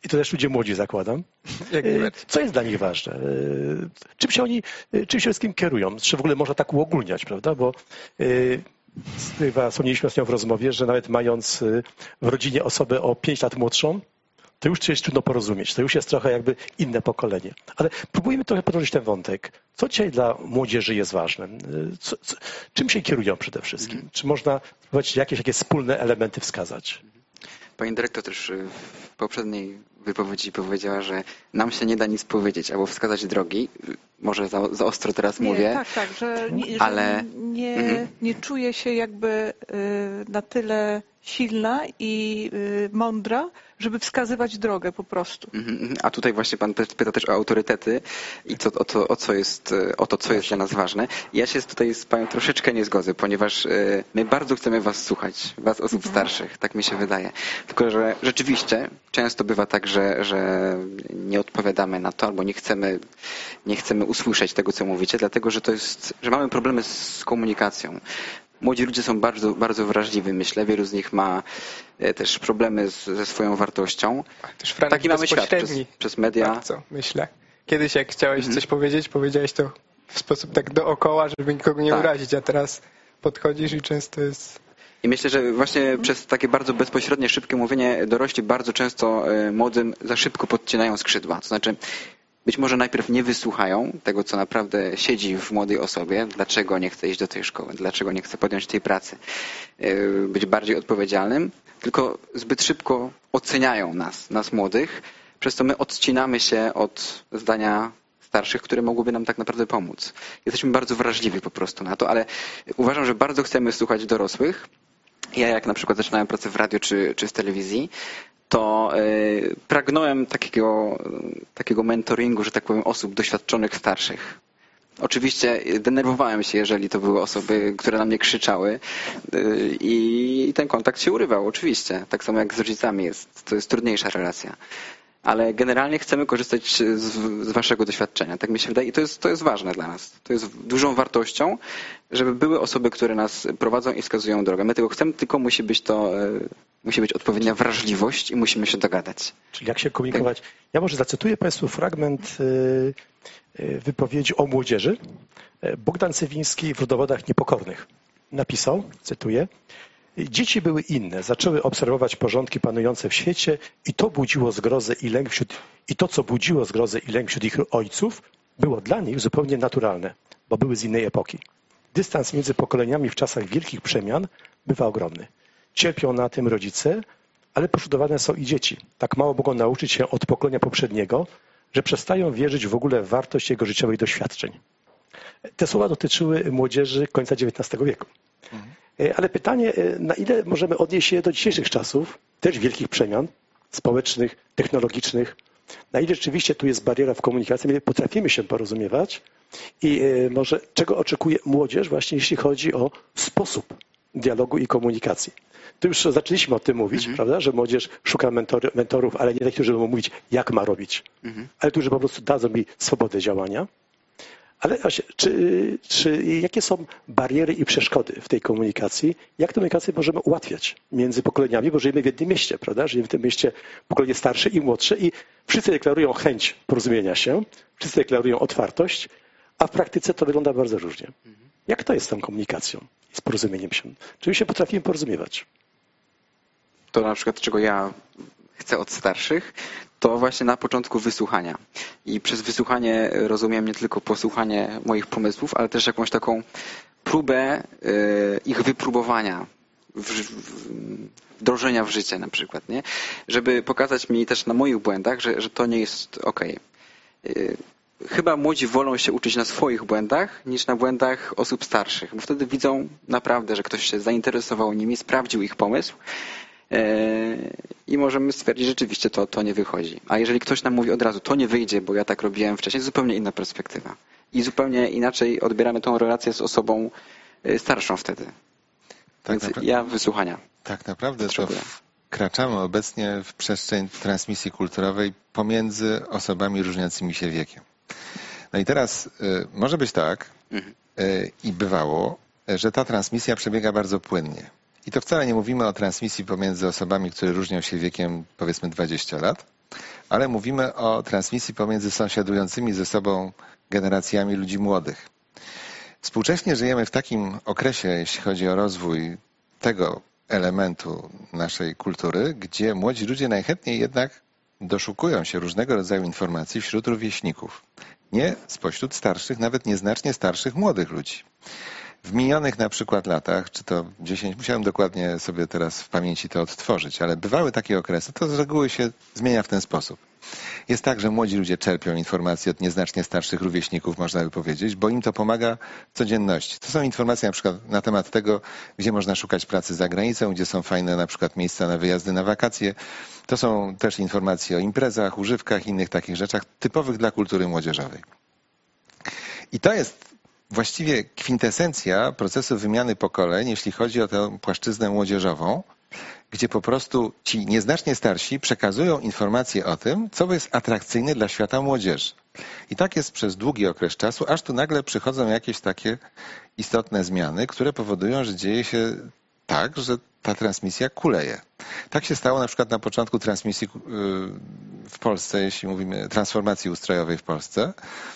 I to też ludzie młodzi, zakładam. Jak najbardziej. Co jest dla nich ważne? Czym się oni, czym się wszystkim kierują? Czy w ogóle można tak uogólniać, prawda? Bo chyba wspomnieliśmy ostatnio w rozmowie, że nawet mając w rodzinie osobę o pięć lat młodszą, to już jest trudno porozumieć. To już jest trochę jakby inne pokolenie. Ale próbujemy trochę podłożyć ten wątek. Co dzisiaj dla młodzieży jest ważne? Co, co, czym się kierują przede wszystkim? Mm. Czy można spróbować jakieś, jakieś wspólne elementy wskazać? Pani dyrektor też w poprzedniej wypowiedzi powiedziała, że nam się nie da nic powiedzieć albo wskazać drogi. Może za, za ostro teraz nie, mówię. Tak, tak, że nie, ale... że nie, mhm. nie czuję się jakby na tyle silna i mądra, żeby wskazywać drogę po prostu. A tutaj właśnie pan pyta też o autorytety i co, o, to, o, co jest, o to, co jest dla nas ważne. Ja się tutaj z panią troszeczkę nie zgodzę, ponieważ my bardzo chcemy was słuchać, was osób mhm. starszych, tak mi się wydaje. Tylko, że rzeczywiście często bywa tak, że, że nie odpowiadamy na to albo nie chcemy, nie chcemy usłyszeć tego, co mówicie, dlatego, że to jest, że mamy problemy z komunikacją. Młodzi ludzie są bardzo, bardzo wrażliwi, myślę. Wielu z nich ma też problemy z, ze swoją wartością. Też taki mamy świat przez, przez media. Bardzo, myślę. Kiedyś jak chciałeś mhm. coś powiedzieć, powiedziałeś to w sposób tak dookoła, żeby nikogo nie tak. urazić, a teraz podchodzisz i często jest... I myślę, że właśnie mhm. przez takie bardzo bezpośrednie, szybkie mówienie dorośli bardzo często młodym za szybko podcinają skrzydła. To znaczy być może najpierw nie wysłuchają tego, co naprawdę siedzi w młodej osobie, dlaczego nie chce iść do tej szkoły, dlaczego nie chce podjąć tej pracy, być bardziej odpowiedzialnym, tylko zbyt szybko oceniają nas, nas młodych, przez to my odcinamy się od zdania starszych, które mogłyby nam tak naprawdę pomóc. Jesteśmy bardzo wrażliwi po prostu na to, ale uważam, że bardzo chcemy słuchać dorosłych. Ja jak na przykład zaczynałem pracę w radiu czy, czy w telewizji, to y, pragnąłem takiego, takiego mentoringu, że tak powiem, osób doświadczonych starszych. Oczywiście denerwowałem się, jeżeli to były osoby, które na mnie krzyczały y, i ten kontakt się urywał, oczywiście. Tak samo jak z rodzicami jest. To jest trudniejsza relacja. Ale generalnie chcemy korzystać z, z waszego doświadczenia. Tak mi się wydaje. I to jest, to jest ważne dla nas. To jest dużą wartością, żeby były osoby, które nas prowadzą i wskazują drogę. My tego chcemy, tylko musi być to, musi być odpowiednia wrażliwość i musimy się dogadać. Czyli jak się komunikować? Tak. Ja może zacytuję Państwu fragment wypowiedzi o młodzieży. Bogdan Cywiński w Rodowodach Niepokornych napisał, cytuję: dzieci były inne, zaczęły obserwować porządki panujące w świecie i to budziło zgrozę i lęk wśród, i to, co budziło zgrozę i lęk wśród ich ojców, było dla nich zupełnie naturalne, bo były z innej epoki. Dystans między pokoleniami w czasach wielkich przemian bywa ogromny. Cierpią na tym rodzice, ale poszkodowane są i dzieci. Tak mało mogą nauczyć się od pokolenia poprzedniego, że przestają wierzyć w ogóle w wartość jego życiowych doświadczeń. Te słowa dotyczyły młodzieży końca dziewiętnastego wieku. Mhm. Ale pytanie, na ile możemy odnieść się do dzisiejszych czasów, też wielkich przemian społecznych, technologicznych, na ile rzeczywiście tu jest bariera w komunikacji, my potrafimy się porozumiewać i może czego oczekuje młodzież właśnie jeśli chodzi o sposób dialogu i komunikacji. Tu już zaczęliśmy o tym mówić, mhm. prawda, że młodzież szuka mentory, mentorów, ale nie takich, którzy będą mówić, jak ma robić, mhm. ale którzy po prostu dadzą mi swobodę działania. Ale czy, czy jakie są bariery i przeszkody w tej komunikacji? Jak tę komunikację możemy ułatwiać między pokoleniami? Bo żyjemy w jednym mieście, prawda? Żyjemy w tym mieście pokolenie starsze i młodsze i wszyscy deklarują chęć porozumienia się, wszyscy deklarują otwartość, a w praktyce to wygląda bardzo różnie. Jak to jest z tą komunikacją i z porozumieniem się? Czy my się potrafimy porozumiewać? To na przykład, czego ja chcę od starszych, to właśnie na początku wysłuchania. I przez wysłuchanie rozumiem nie tylko posłuchanie moich pomysłów, ale też jakąś taką próbę ich wypróbowania, wdrożenia w życie na przykład, nie? Żeby pokazać mi też na moich błędach, że, że to nie jest okej. Chyba młodzi wolą się uczyć na swoich błędach niż na błędach osób starszych, bo wtedy widzą naprawdę, że ktoś się zainteresował nimi, sprawdził ich pomysł i możemy stwierdzić, że rzeczywiście to, to nie wychodzi. A jeżeli ktoś nam mówi od razu, to nie wyjdzie, bo ja tak robiłem wcześniej, zupełnie inna perspektywa. I zupełnie inaczej odbieramy tą relację z osobą starszą wtedy. Tak. Więc ja wysłuchania. Tak naprawdę to wkraczamy obecnie w przestrzeń transmisji kulturowej pomiędzy osobami różniącymi się wiekiem. No i teraz y, może być tak mhm. y, i bywało, że ta transmisja przebiega bardzo płynnie. I to wcale nie mówimy o transmisji pomiędzy osobami, które różnią się wiekiem powiedzmy dwadzieścia lat, ale mówimy o transmisji pomiędzy sąsiadującymi ze sobą generacjami ludzi młodych. Współcześnie żyjemy w takim okresie, jeśli chodzi o rozwój tego elementu naszej kultury, gdzie młodzi ludzie najchętniej jednak doszukują się różnego rodzaju informacji wśród rówieśników. Nie spośród starszych, nawet nieznacznie starszych młodych ludzi. W minionych na przykład latach, czy to dziesięć, musiałem dokładnie sobie teraz w pamięci to odtworzyć, ale bywały takie okresy, to z reguły się zmienia w ten sposób. Jest tak, że młodzi ludzie czerpią informacje od nieznacznie starszych rówieśników, można by powiedzieć, bo im to pomaga w codzienności. To są informacje na przykład na temat tego, gdzie można szukać pracy za granicą, gdzie są fajne na przykład miejsca na wyjazdy na wakacje. To są też informacje o imprezach, używkach, innych takich rzeczach typowych dla kultury młodzieżowej. I to jest właściwie kwintesencja procesu wymiany pokoleń, jeśli chodzi o tę płaszczyznę młodzieżową, gdzie po prostu ci nieznacznie starsi przekazują informacje o tym, co jest atrakcyjne dla świata młodzieży. I tak jest przez długi okres czasu, aż tu nagle przychodzą jakieś takie istotne zmiany, które powodują, że dzieje się tak, że ta transmisja kuleje. Tak się stało na przykład na początku transmisji w Polsce, jeśli mówimy transformacji ustrojowej w Polsce,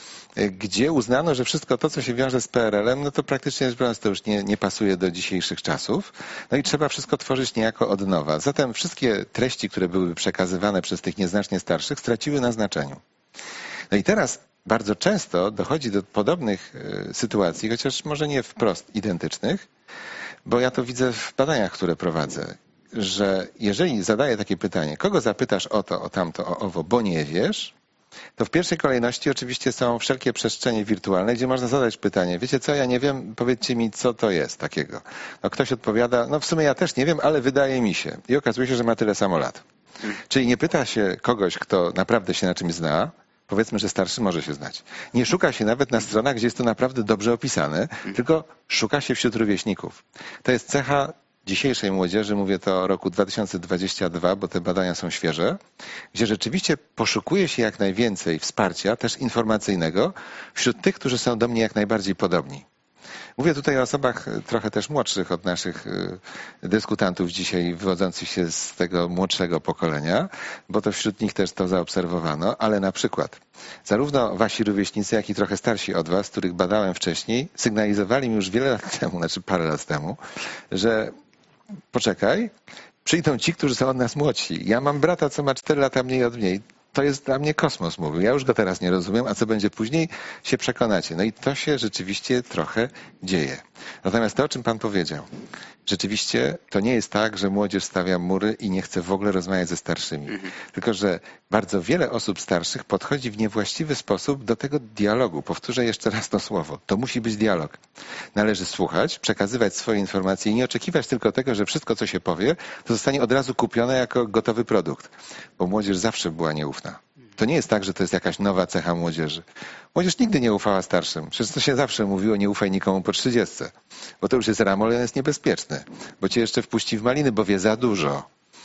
gdzie uznano, że wszystko to, co się wiąże z P R L em, no to praktycznie rzecz biorąc to już nie, nie pasuje do dzisiejszych czasów. No i trzeba wszystko tworzyć niejako od nowa. Zatem wszystkie treści, które były przekazywane przez tych nieznacznie starszych, straciły na znaczeniu. No i teraz bardzo często dochodzi do podobnych sytuacji, chociaż może nie wprost identycznych, bo ja to widzę w badaniach, które prowadzę, że jeżeli zadaję takie pytanie, kogo zapytasz o to, o tamto, o owo, bo nie wiesz, to w pierwszej kolejności oczywiście są wszelkie przestrzenie wirtualne, gdzie można zadać pytanie, wiecie co, ja nie wiem, powiedzcie mi, co to jest takiego. No ktoś odpowiada, no w sumie ja też nie wiem, ale wydaje mi się. I okazuje się, że ma tyle samo lat. Czyli nie pyta się kogoś, kto naprawdę się na czymś zna, powiedzmy, że starszy może się znać. Nie szuka się nawet na stronach, gdzie jest to naprawdę dobrze opisane, tylko szuka się wśród rówieśników. To jest cecha dzisiejszej młodzieży, mówię to o roku dwa tysiące dwudziestym drugim, bo te badania są świeże, gdzie rzeczywiście poszukuje się jak najwięcej wsparcia, też informacyjnego, wśród tych, którzy są do mnie jak najbardziej podobni. Mówię tutaj o osobach trochę też młodszych od naszych dyskutantów dzisiaj, wywodzących się z tego młodszego pokolenia, bo to wśród nich też to zaobserwowano, ale na przykład zarówno wasi rówieśnicy, jak i trochę starsi od was, których badałem wcześniej, sygnalizowali mi już wiele lat temu, znaczy parę lat temu, że poczekaj, przyjdą ci, którzy są od nas młodsi. Ja mam brata, co ma cztery lata mniej od mnie. To jest dla mnie kosmos, mówił. Ja już go teraz nie rozumiem, a co będzie później, się przekonacie. No i to się rzeczywiście trochę dzieje. Natomiast to, o czym pan powiedział, rzeczywiście to nie jest tak, że młodzież stawia mury i nie chce w ogóle rozmawiać ze starszymi. Tylko, że bardzo wiele osób starszych podchodzi w niewłaściwy sposób do tego dialogu. Powtórzę jeszcze raz to słowo. To musi być dialog. Należy słuchać, przekazywać swoje informacje i nie oczekiwać tylko tego, że wszystko, co się powie, to zostanie od razu kupione jako gotowy produkt. Bo młodzież zawsze była nieufna. To nie jest tak, że to jest jakaś nowa cecha młodzieży. Młodzież nigdy nie ufała starszym. Przecież to się zawsze mówiło, nie ufaj nikomu po trzydziestce. Bo to już jest ramol, on jest niebezpieczny. Bo cię jeszcze wpuści w maliny, bo wie za dużo.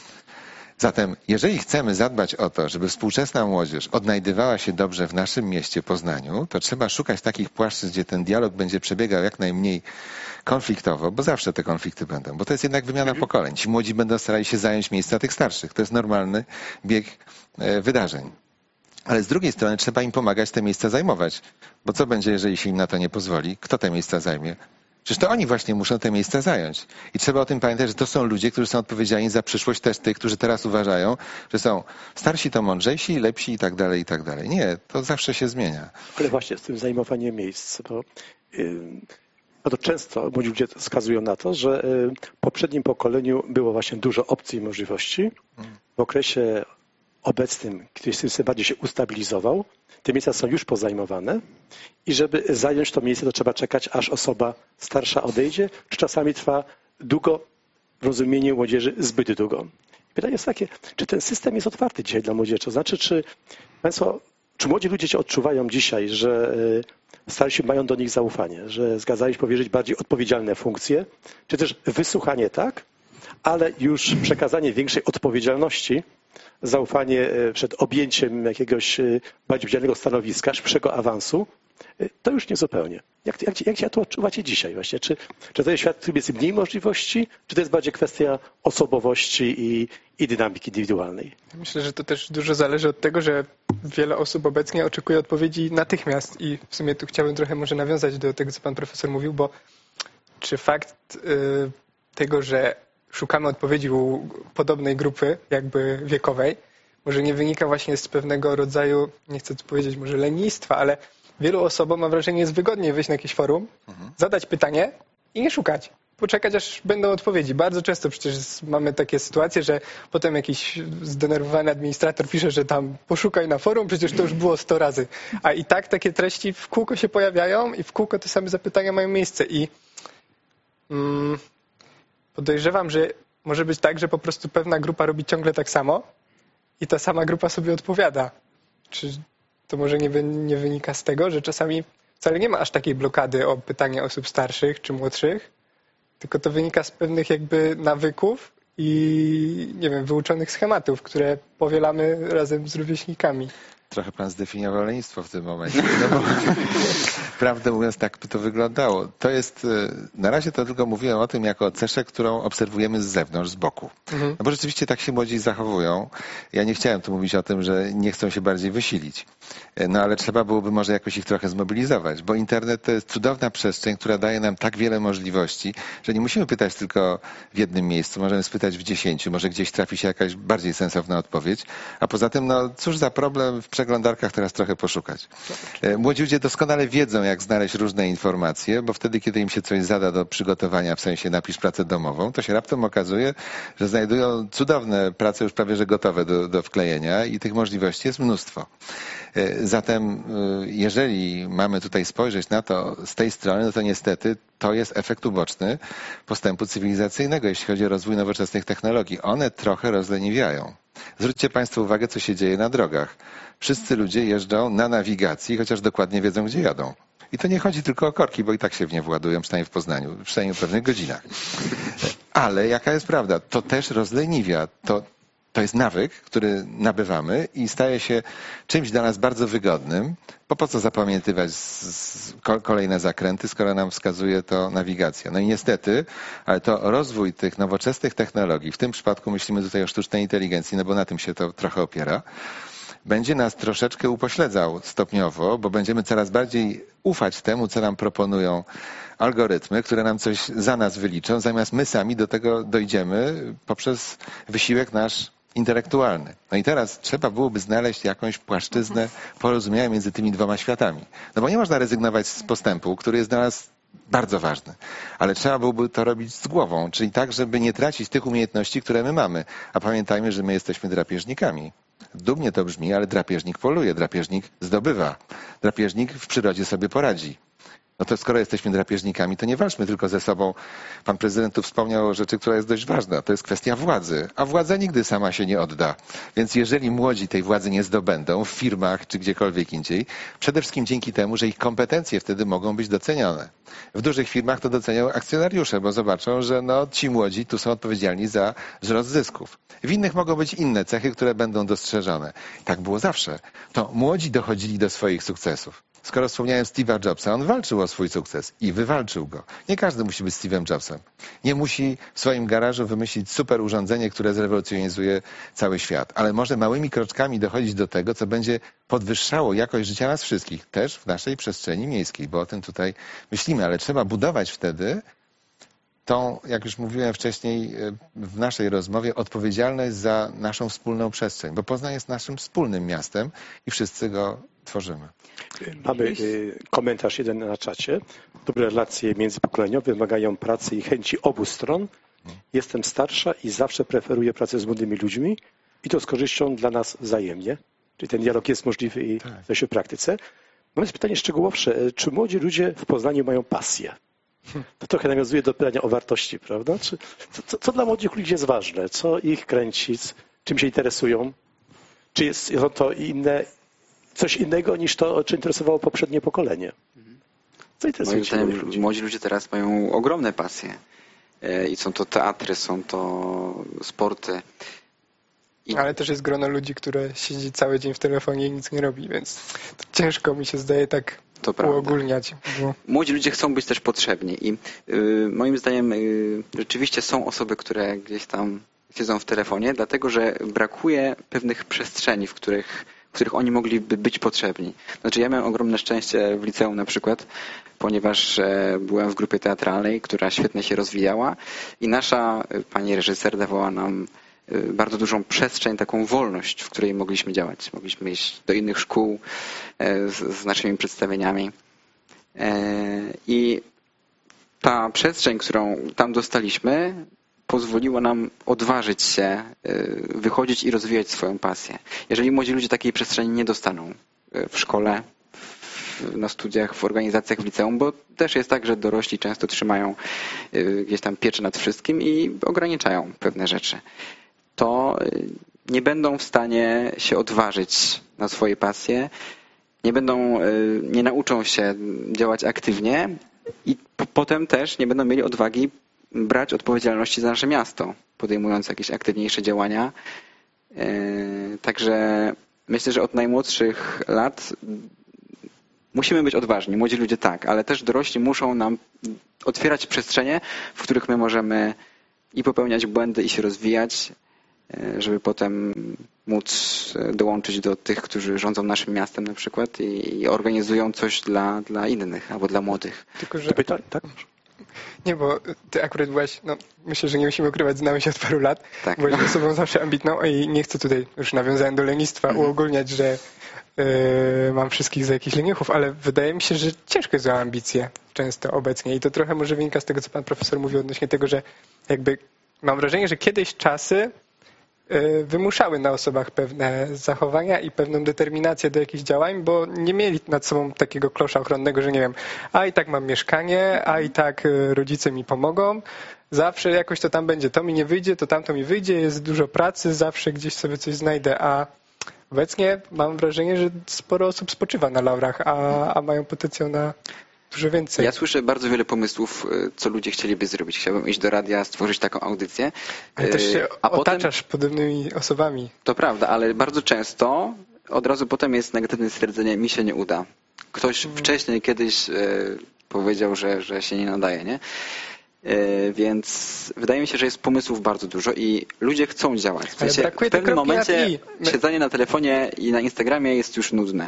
Zatem, jeżeli chcemy zadbać o to, żeby współczesna młodzież odnajdywała się dobrze w naszym mieście Poznaniu, to trzeba szukać takich płaszczyzn, gdzie ten dialog będzie przebiegał jak najmniej konfliktowo, bo zawsze te konflikty będą, bo to jest jednak wymiana pokoleń. Ci młodzi będą starali się zająć miejsca tych starszych. To jest normalny bieg wydarzeń. Ale z drugiej strony trzeba im pomagać te miejsca zajmować. Bo co będzie, jeżeli się im na to nie pozwoli? Kto te miejsca zajmie? Przecież to oni właśnie muszą te miejsca zająć. I trzeba o tym pamiętać, że to są ludzie, którzy są odpowiedzialni za przyszłość też tych, którzy teraz uważają, że są starsi to mądrzejsi, lepsi i tak dalej, i tak dalej. Nie, to zawsze się zmienia. Ale właśnie z tym zajmowaniem miejsc, bo yy, no to często młodzi ludzie wskazują na to, że w poprzednim pokoleniu było właśnie dużo opcji i możliwości. W okresie obecnym, kiedy system bardziej się ustabilizował, te miejsca są już pozajmowane i żeby zająć to miejsce, to trzeba czekać, aż osoba starsza odejdzie, czy czasami trwa długo w rozumieniu młodzieży zbyt długo. Pytanie jest takie, czy ten system jest otwarty dzisiaj dla młodzieży? To znaczy, czy państwo, czy młodzi ludzie się odczuwają dzisiaj, że starsi mają do nich zaufanie, że zgadzają się powierzyć bardziej odpowiedzialne funkcje, czy też wysłuchanie tak, ale już przekazanie większej odpowiedzialności zaufanie przed objęciem jakiegoś bardziej odpowiedzialnego stanowiska, szybszego awansu, to już nie zupełnie. Jak, jak, jak się to odczuwacie dzisiaj właśnie? Czy, czy to jest świat, w którym jest mniej możliwości, czy to jest bardziej kwestia osobowości i, i dynamiki indywidualnej? Myślę, że to też dużo zależy od tego, że wiele osób obecnie oczekuje odpowiedzi natychmiast i w sumie tu chciałbym trochę może nawiązać do tego, co pan profesor mówił, bo czy fakt y, tego, że szukamy odpowiedzi u podobnej grupy jakby wiekowej, może nie wynika właśnie z pewnego rodzaju, nie chcę tu powiedzieć może lenistwa, ale wielu osobom, mam wrażenie, jest wygodniej wyjść na jakieś forum, mhm. zadać pytanie i nie szukać. Poczekać, aż będą odpowiedzi. Bardzo często przecież mamy takie sytuacje, że potem jakiś zdenerwowany administrator pisze, że tam poszukaj na forum, przecież to już było sto razy. A i tak takie treści w kółko się pojawiają i w kółko te same zapytania mają miejsce. I mm, podejrzewam, że może być tak, że po prostu pewna grupa robi ciągle tak samo i ta sama grupa sobie odpowiada. Czy to może nie, wy, nie wynika z tego, że czasami wcale nie ma aż takiej blokady o pytania osób starszych czy młodszych, tylko to wynika z pewnych jakby nawyków i nie wiem, wyuczonych schematów, które powielamy razem z rówieśnikami. Trochę pan zdefiniował lenistwo w tym momencie. No bo, prawdę mówiąc, tak by to wyglądało. To jest, na razie to tylko mówiłem o tym jako o cesze, którą obserwujemy z zewnątrz, z boku. Mhm. No bo rzeczywiście tak się młodzi zachowują. Ja nie chciałem tu mówić o tym, że nie chcą się bardziej wysilić. No ale trzeba byłoby może jakoś ich trochę zmobilizować, bo internet to jest cudowna przestrzeń, która daje nam tak wiele możliwości, że nie musimy pytać tylko w jednym miejscu, możemy spytać w dziesięciu, może gdzieś trafi się jakaś bardziej sensowna odpowiedź, a poza tym, no cóż za problem w przeglądarkach teraz trochę poszukać. Młodzi ludzie doskonale wiedzą, jak znaleźć różne informacje, bo wtedy, kiedy im się coś zada do przygotowania, w sensie napisz pracę domową, to się raptem okazuje, że znajdują cudowne prace już prawie że gotowe do, do wklejenia i tych możliwości jest mnóstwo. Zatem jeżeli mamy tutaj spojrzeć na to z tej strony, no to niestety to jest efekt uboczny postępu cywilizacyjnego, jeśli chodzi o rozwój nowoczesnych technologii. One trochę rozleniwiają. Zwróćcie Państwo uwagę, co się dzieje na drogach. Wszyscy ludzie jeżdżą na nawigacji, chociaż dokładnie wiedzą, gdzie jadą. I to nie chodzi tylko o korki, bo i tak się w nie władują, przynajmniej w Poznaniu, przynajmniej w pewnych godzinach. Ale jaka jest prawda? To też rozleniwia. To To jest nawyk, który nabywamy i staje się czymś dla nas bardzo wygodnym, bo po co zapamiętywać z, z kolejne zakręty, skoro nam wskazuje to nawigacja. No i niestety, ale to rozwój tych nowoczesnych technologii, w tym przypadku myślimy tutaj o sztucznej inteligencji, no bo na tym się to trochę opiera, będzie nas troszeczkę upośledzał stopniowo, bo będziemy coraz bardziej ufać temu, co nam proponują algorytmy, które nam coś za nas wyliczą, zamiast my sami do tego dojdziemy poprzez wysiłek nasz intelektualny. No i teraz trzeba byłoby znaleźć jakąś płaszczyznę porozumienia między tymi dwoma światami. No bo nie można rezygnować z postępu, który jest dla nas bardzo ważny, ale trzeba byłoby to robić z głową, czyli tak, żeby nie tracić tych umiejętności, które my mamy. A pamiętajmy, że my jesteśmy drapieżnikami. Dumnie to brzmi, ale drapieżnik poluje, drapieżnik zdobywa, drapieżnik w przyrodzie sobie poradzi. No to skoro jesteśmy drapieżnikami, to nie walczmy tylko ze sobą. Pan prezydent tu wspomniał o rzeczy, która jest dość ważna. To jest kwestia władzy, a władza nigdy sama się nie odda. Więc jeżeli młodzi tej władzy nie zdobędą w firmach czy gdziekolwiek indziej, przede wszystkim dzięki temu, że ich kompetencje wtedy mogą być docenione. W dużych firmach to docenią akcjonariusze, bo zobaczą, że no, ci młodzi tu są odpowiedzialni za wzrost zysków. W innych mogą być inne cechy, które będą dostrzeżone. Tak było zawsze. To młodzi dochodzili do swoich sukcesów. Skoro wspomniałem Steve'a Jobsa, on walczył o swój sukces i wywalczył go. Nie każdy musi być Steve'em Jobsem. Nie musi w swoim garażu wymyślić super urządzenie, które zrewolucjonizuje cały świat. Ale może małymi kroczkami dochodzić do tego, co będzie podwyższało jakość życia nas wszystkich. Też w naszej przestrzeni miejskiej, bo o tym tutaj myślimy. Ale trzeba budować wtedy tą, jak już mówiłem wcześniej w naszej rozmowie, odpowiedzialność za naszą wspólną przestrzeń. Bo Poznań jest naszym wspólnym miastem i wszyscy go tworzymy. Mamy komentarz jeden na czacie. Dobre relacje międzypokoleniowe wymagają pracy i chęci obu stron. Jestem starsza i zawsze preferuję pracę z młodymi ludźmi i to z korzyścią dla nas wzajemnie. Czyli ten dialog jest możliwy i we w praktyce. Mam pytanie szczegółowsze. Czy młodzi ludzie w Poznaniu mają pasję? To trochę nawiązuje do pytania o wartości, prawda? Czy, co, co dla młodych ludzi jest ważne? Co ich kręci? Czym się interesują? Czy jest, są to inne, coś innego niż to, czym interesowało poprzednie pokolenie? Co interesuje cię młodych ludzi? Młodzi ludzie teraz mają ogromne pasje. I są to teatry, są to sporty. I Ale też jest grono ludzi, które siedzi cały dzień w telefonie i nic nie robi, więc to ciężko mi się zdaje tak to prawda. uogólniać. Bo... Młodzi ludzie chcą być też potrzebni i y, moim zdaniem y, rzeczywiście są osoby, które gdzieś tam siedzą w telefonie, dlatego że brakuje pewnych przestrzeni, w których, w których oni mogliby być potrzebni. Znaczy ja miałem ogromne szczęście w liceum na przykład, ponieważ e, byłem w grupie teatralnej, która świetnie się rozwijała i nasza e, pani reżyser dawała nam e, bardzo dużą przestrzeń, taką wolność, w której mogliśmy działać. Mogliśmy iść do innych szkół e, z, z naszymi przedstawieniami. E, I ta przestrzeń, którą tam dostaliśmy, pozwoliło nam odważyć się, wychodzić i rozwijać swoją pasję. Jeżeli młodzi ludzie takiej przestrzeni nie dostaną w szkole, na studiach, w organizacjach w liceum, bo też jest tak, że dorośli często trzymają gdzieś tam pieczę nad wszystkim i ograniczają pewne rzeczy, to nie będą w stanie się odważyć na swoje pasje, nie będą, nie nauczą się działać aktywnie i potem też nie będą mieli odwagi brać odpowiedzialności za nasze miasto, podejmując jakieś aktywniejsze działania. Także myślę, że od najmłodszych lat musimy być odważni. Młodzi ludzie tak, ale też dorośli muszą nam otwierać przestrzenie, w których my możemy i popełniać błędy, i się rozwijać, żeby potem móc dołączyć do tych, którzy rządzą naszym miastem na przykład i organizują coś dla, dla innych albo dla młodych. Tylko, że... Pytań, tak? Nie, bo ty akurat byłaś, no myślę, że nie musimy ukrywać, znamy się od paru lat. Tak. Byłaś osobą zawsze ambitną i nie chcę tutaj, już nawiązałem do lenistwa, Mhm. uogólniać, że yy, mam wszystkich za jakichś leniuchów, ale wydaje mi się, że ciężko jest o ambicje często obecnie i to trochę może wynika z tego, co pan profesor mówił odnośnie tego, że jakby mam wrażenie, że kiedyś czasy wymuszały na osobach pewne zachowania i pewną determinację do jakichś działań, bo nie mieli nad sobą takiego klosza ochronnego, że nie wiem, a i tak mam mieszkanie, a i tak rodzice mi pomogą, zawsze jakoś to tam będzie, to mi nie wyjdzie, to tamto mi wyjdzie, jest dużo pracy, zawsze gdzieś sobie coś znajdę, a obecnie mam wrażenie, że sporo osób spoczywa na laurach, a, a mają potencjał na dużo więcej. Ja słyszę bardzo wiele pomysłów, co ludzie chcieliby zrobić. Chciałbym iść do radia, stworzyć taką audycję. Ale też się a otaczasz potem, podobnymi osobami. To prawda, ale bardzo często od razu potem jest negatywne stwierdzenie, mi się nie uda. Ktoś hmm. wcześniej kiedyś e, powiedział, że, że się nie nadaje, nie? E, więc wydaje mi się, że jest pomysłów bardzo dużo i ludzie chcą działać. W, sensie, w pewnym momencie siedzenie na telefonie i na Instagramie jest już nudne.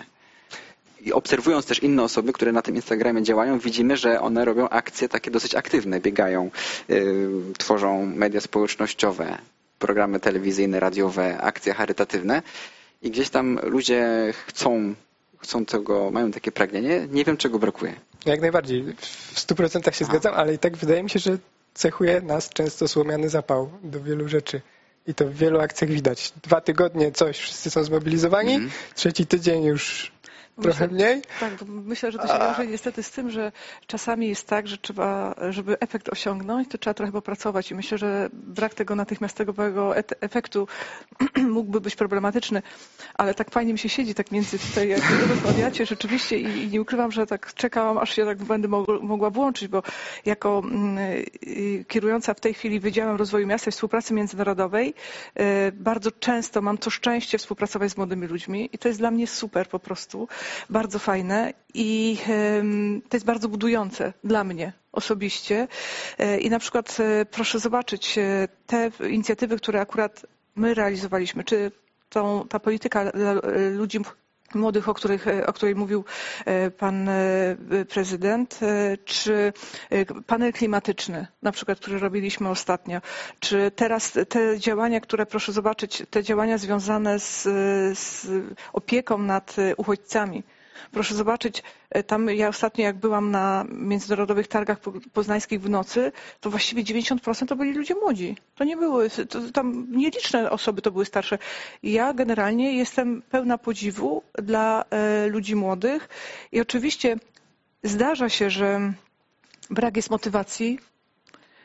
I obserwując też inne osoby, które na tym Instagramie działają, widzimy, że one robią akcje takie dosyć aktywne, biegają, yy, tworzą media społecznościowe, programy telewizyjne, radiowe, akcje charytatywne i gdzieś tam ludzie chcą, chcą tego, mają takie pragnienie. Nie wiem, czego brakuje. Jak najbardziej. W stu procentach się A. zgadzam, ale i tak wydaje mi się, że cechuje nas często słomiany zapał do wielu rzeczy. I to w wielu akcjach widać. Dwa tygodnie coś, wszyscy są zmobilizowani, mm. trzeci tydzień już trochę myślę, mniej? Tak, bo myślę, że to się wiąże niestety z tym, że czasami jest tak, że trzeba, żeby efekt osiągnąć, to trzeba trochę popracować i myślę, że brak tego natychmiastowego efektu mógłby być problematyczny, ale tak fajnie mi się siedzi tak między tutaj, jak rozmawiacie rzeczywiście i, i nie ukrywam, że tak czekałam, aż się tak będę mogła włączyć, bo jako kierująca w tej chwili Wydziałem Rozwoju Miasta i Współpracy Międzynarodowej bardzo często mam to szczęście współpracować z młodymi ludźmi i to jest dla mnie super po prostu. Bardzo fajne i to jest bardzo budujące dla mnie osobiście. I na przykład proszę zobaczyć te inicjatywy, które akurat my realizowaliśmy, czy tą, ta polityka dla ludzi młodych, o, których, o której mówił pan prezydent, czy panel klimatyczny, na przykład, który robiliśmy ostatnio, czy teraz te działania, które proszę zobaczyć, te działania związane z, z opieką nad uchodźcami. Proszę zobaczyć, tam ja ostatnio jak byłam na międzynarodowych targach poznańskich w nocy, to właściwie dziewięćdziesiąt procent to byli ludzie młodzi. To nie były, to, tam nieliczne osoby to były starsze. I ja generalnie jestem pełna podziwu dla e, ludzi młodych i oczywiście zdarza się, że brak jest motywacji.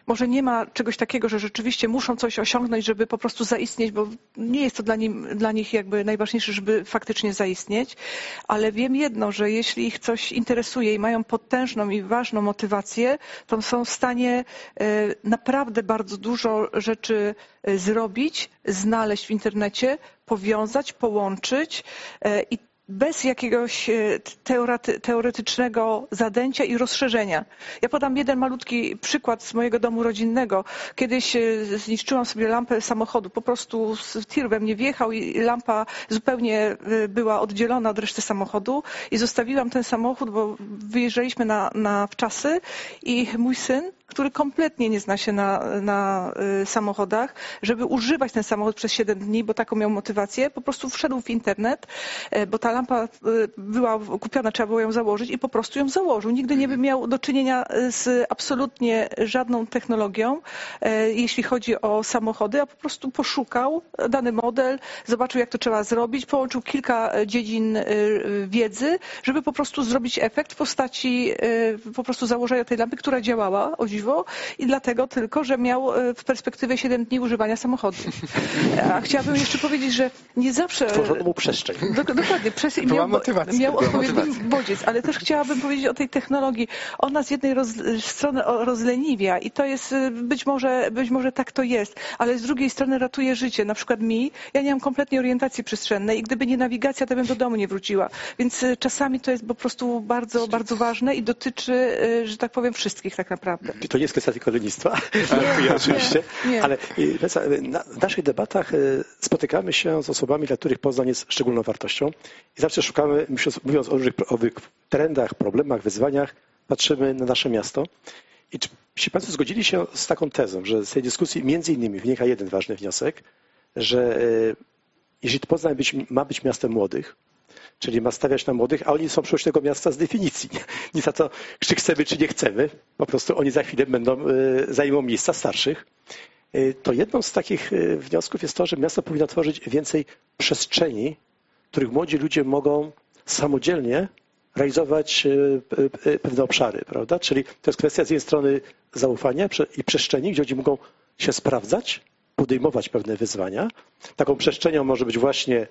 może nie ma czegoś takiego, że rzeczywiście muszą coś osiągnąć, żeby po prostu zaistnieć, bo nie jest to dla, nim, dla nich jakby najważniejsze, żeby faktycznie zaistnieć, ale wiem jedno, że jeśli ich coś interesuje i mają potężną i ważną motywację, to są w stanie naprawdę bardzo dużo rzeczy zrobić, znaleźć w internecie, powiązać, połączyć i bez jakiegoś teorety, teoretycznego zadęcia i rozszerzenia. Ja podam jeden malutki przykład z mojego domu rodzinnego. Kiedyś zniszczyłam sobie lampę samochodu. Po prostu tir we mnie wjechał i lampa zupełnie była oddzielona od reszty samochodu i zostawiłam ten samochód, bo wyjeżdżaliśmy na, na wczasy i mój syn, który kompletnie nie zna się na, na y, samochodach, żeby używać ten samochód przez siedem dni, bo taką miał motywację, po prostu wszedł w internet, y, bo ta lampa y, była kupiona, trzeba było ją założyć i po prostu ją założył. Nigdy nie by miał do czynienia z absolutnie żadną technologią, y, jeśli chodzi o samochody, a po prostu poszukał dany model, zobaczył, jak to trzeba zrobić, połączył kilka dziedzin y, wiedzy, żeby po prostu zrobić efekt w postaci y, po prostu założenia tej lampy, która działała, o dziwo, i dlatego tylko, że miał w perspektywie siedem dni używania samochodu. A chciałabym jeszcze powiedzieć, że nie zawsze... Tworzono mu przestrzeń. Dokładnie. Przez... Była miał, motywacja. miał Była odpowiedni motywacja. bodziec, ale też chciałabym powiedzieć o tej technologii. Ona z jednej roz... strony rozleniwia i to jest, być może, być może tak to jest, ale z drugiej strony ratuje życie. Na przykład mi, ja nie mam kompletnie orientacji przestrzennej i gdyby nie nawigacja, to bym do domu nie wróciła. Więc czasami to jest po prostu bardzo, bardzo ważne i dotyczy, że tak powiem, wszystkich tak naprawdę. To nie jest kwestia tylko lenistwa, nie, oczywiście, nie, nie. ale na, w naszych debatach spotykamy się z osobami, dla których Poznań jest szczególną wartością i zawsze szukamy, mówiąc o różnych owych trendach, problemach, wyzwaniach, patrzymy na nasze miasto. I czy, czy Państwo zgodzili się z taką tezą, że z tej dyskusji między innymi wynika jeden ważny wniosek, że jeżeli Poznań być, ma być miastem młodych, czyli ma stawiać na młodych, a oni są przyszłość tego miasta z definicji. Nie za to, czy chcemy, czy nie chcemy. Po prostu oni za chwilę będą, zajmą miejsca starszych. To jedną z takich wniosków jest to, że miasto powinno tworzyć więcej przestrzeni, w których młodzi ludzie mogą samodzielnie realizować pewne obszary, prawda? Czyli to jest kwestia z jednej strony zaufania i przestrzeni, gdzie ludzie mogą się sprawdzać, podejmować pewne wyzwania. Taką przestrzenią może być właśnie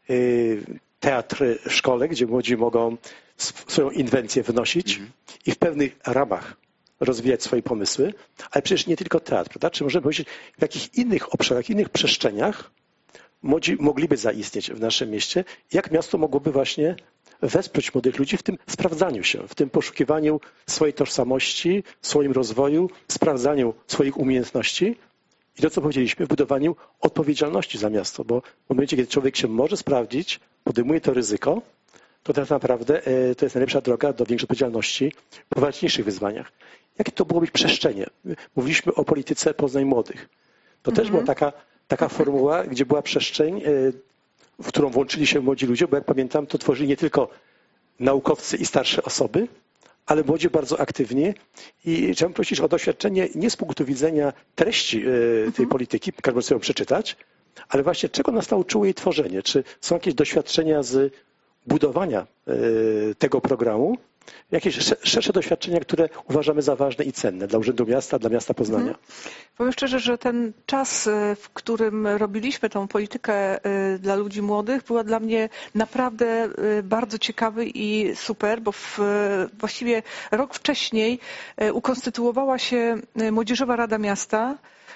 teatr w szkole, gdzie młodzi mogą swoją inwencję wnosić mm. i w pewnych ramach rozwijać swoje pomysły, ale przecież nie tylko teatr, prawda? Czy możemy powiedzieć, w jakich innych obszarach, innych przestrzeniach młodzi mogliby zaistnieć w naszym mieście? Jak miasto mogłoby właśnie wesprzeć młodych ludzi w tym sprawdzaniu się, w tym poszukiwaniu swojej tożsamości, w swoim rozwoju, w sprawdzaniu swoich umiejętności i to, co powiedzieliśmy, w budowaniu odpowiedzialności za miasto, bo w momencie, kiedy człowiek się może sprawdzić, podejmuje to ryzyko, to tak naprawdę to jest najlepsza droga do większej odpowiedzialności w poważniejszych wyzwaniach. Jakie to było być przestrzenie? Mówiliśmy o polityce Poznań Młodych. To mm-hmm. też była taka, taka formuła, gdzie była przestrzeń, w którą włączyli się młodzi ludzie, bo jak pamiętam, to tworzyli nie tylko naukowcy i starsze osoby, ale młodzi bardzo aktywnie i chciałbym prosić o doświadczenie nie z punktu widzenia treści tej mm-hmm. polityki, każdy sobie ją przeczytać, ale właśnie czego nas nauczyło jej tworzenie? Czy są jakieś doświadczenia z budowania tego programu? Jakieś szersze doświadczenia, które uważamy za ważne i cenne dla Urzędu Miasta, dla miasta Poznania? Hmm. Powiem szczerze, że ten czas, w którym robiliśmy tą politykę dla ludzi młodych, była dla mnie naprawdę bardzo ciekawy i super, bo w, właściwie rok wcześniej ukonstytuowała się Młodzieżowa Rada Miasta,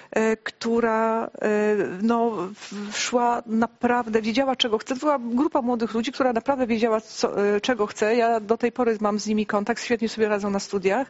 która no, szła naprawdę, wiedziała czego chce. To była grupa młodych ludzi, która naprawdę wiedziała co, czego chce. Ja do tej pory mam z nimi kontakt, świetnie sobie radzą na studiach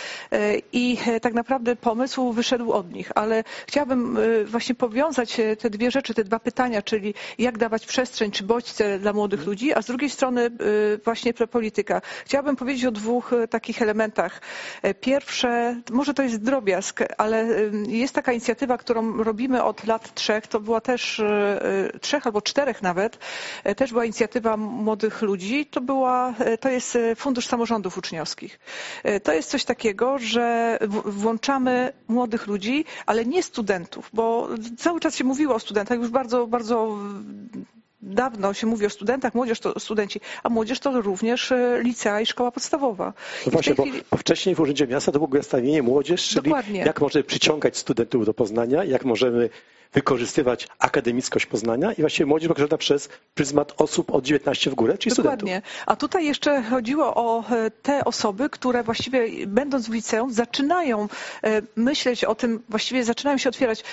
i tak naprawdę pomysł wyszedł od nich, ale chciałabym właśnie powiązać te dwie rzeczy, te dwa pytania, czyli jak dawać przestrzeń czy bodźce dla młodych ludzi, a z drugiej strony właśnie polityka. Chciałabym powiedzieć o dwóch takich elementach. Pierwsze, może to jest drobiazg, ale jest taka inicjatywa, którą robimy od lat trzech, to była też trzech albo czterech nawet, też była inicjatywa młodych ludzi, to była, to jest Fundusz Samorządów Uczniowskich. To jest coś takiego, że włączamy młodych ludzi, ale nie studentów, bo cały czas się mówiło o studentach, już bardzo, bardzo dawno się mówi o studentach, młodzież to studenci, a młodzież to również licea i szkoła podstawowa. No właśnie, chwili... bo, bo wcześniej w Urzędzie Miasta to było nastawienie młodzież, czyli Dokładnie. jak możemy przyciągać studentów do Poznania, jak możemy wykorzystywać akademickość Poznania i właściwie młodzież określona przez pryzmat osób od dziewiętnastu w górę, czyli Dokładnie. studentów. A tutaj jeszcze chodziło o te osoby, które właściwie będąc w liceum zaczynają myśleć o tym, właściwie zaczynają się otwierać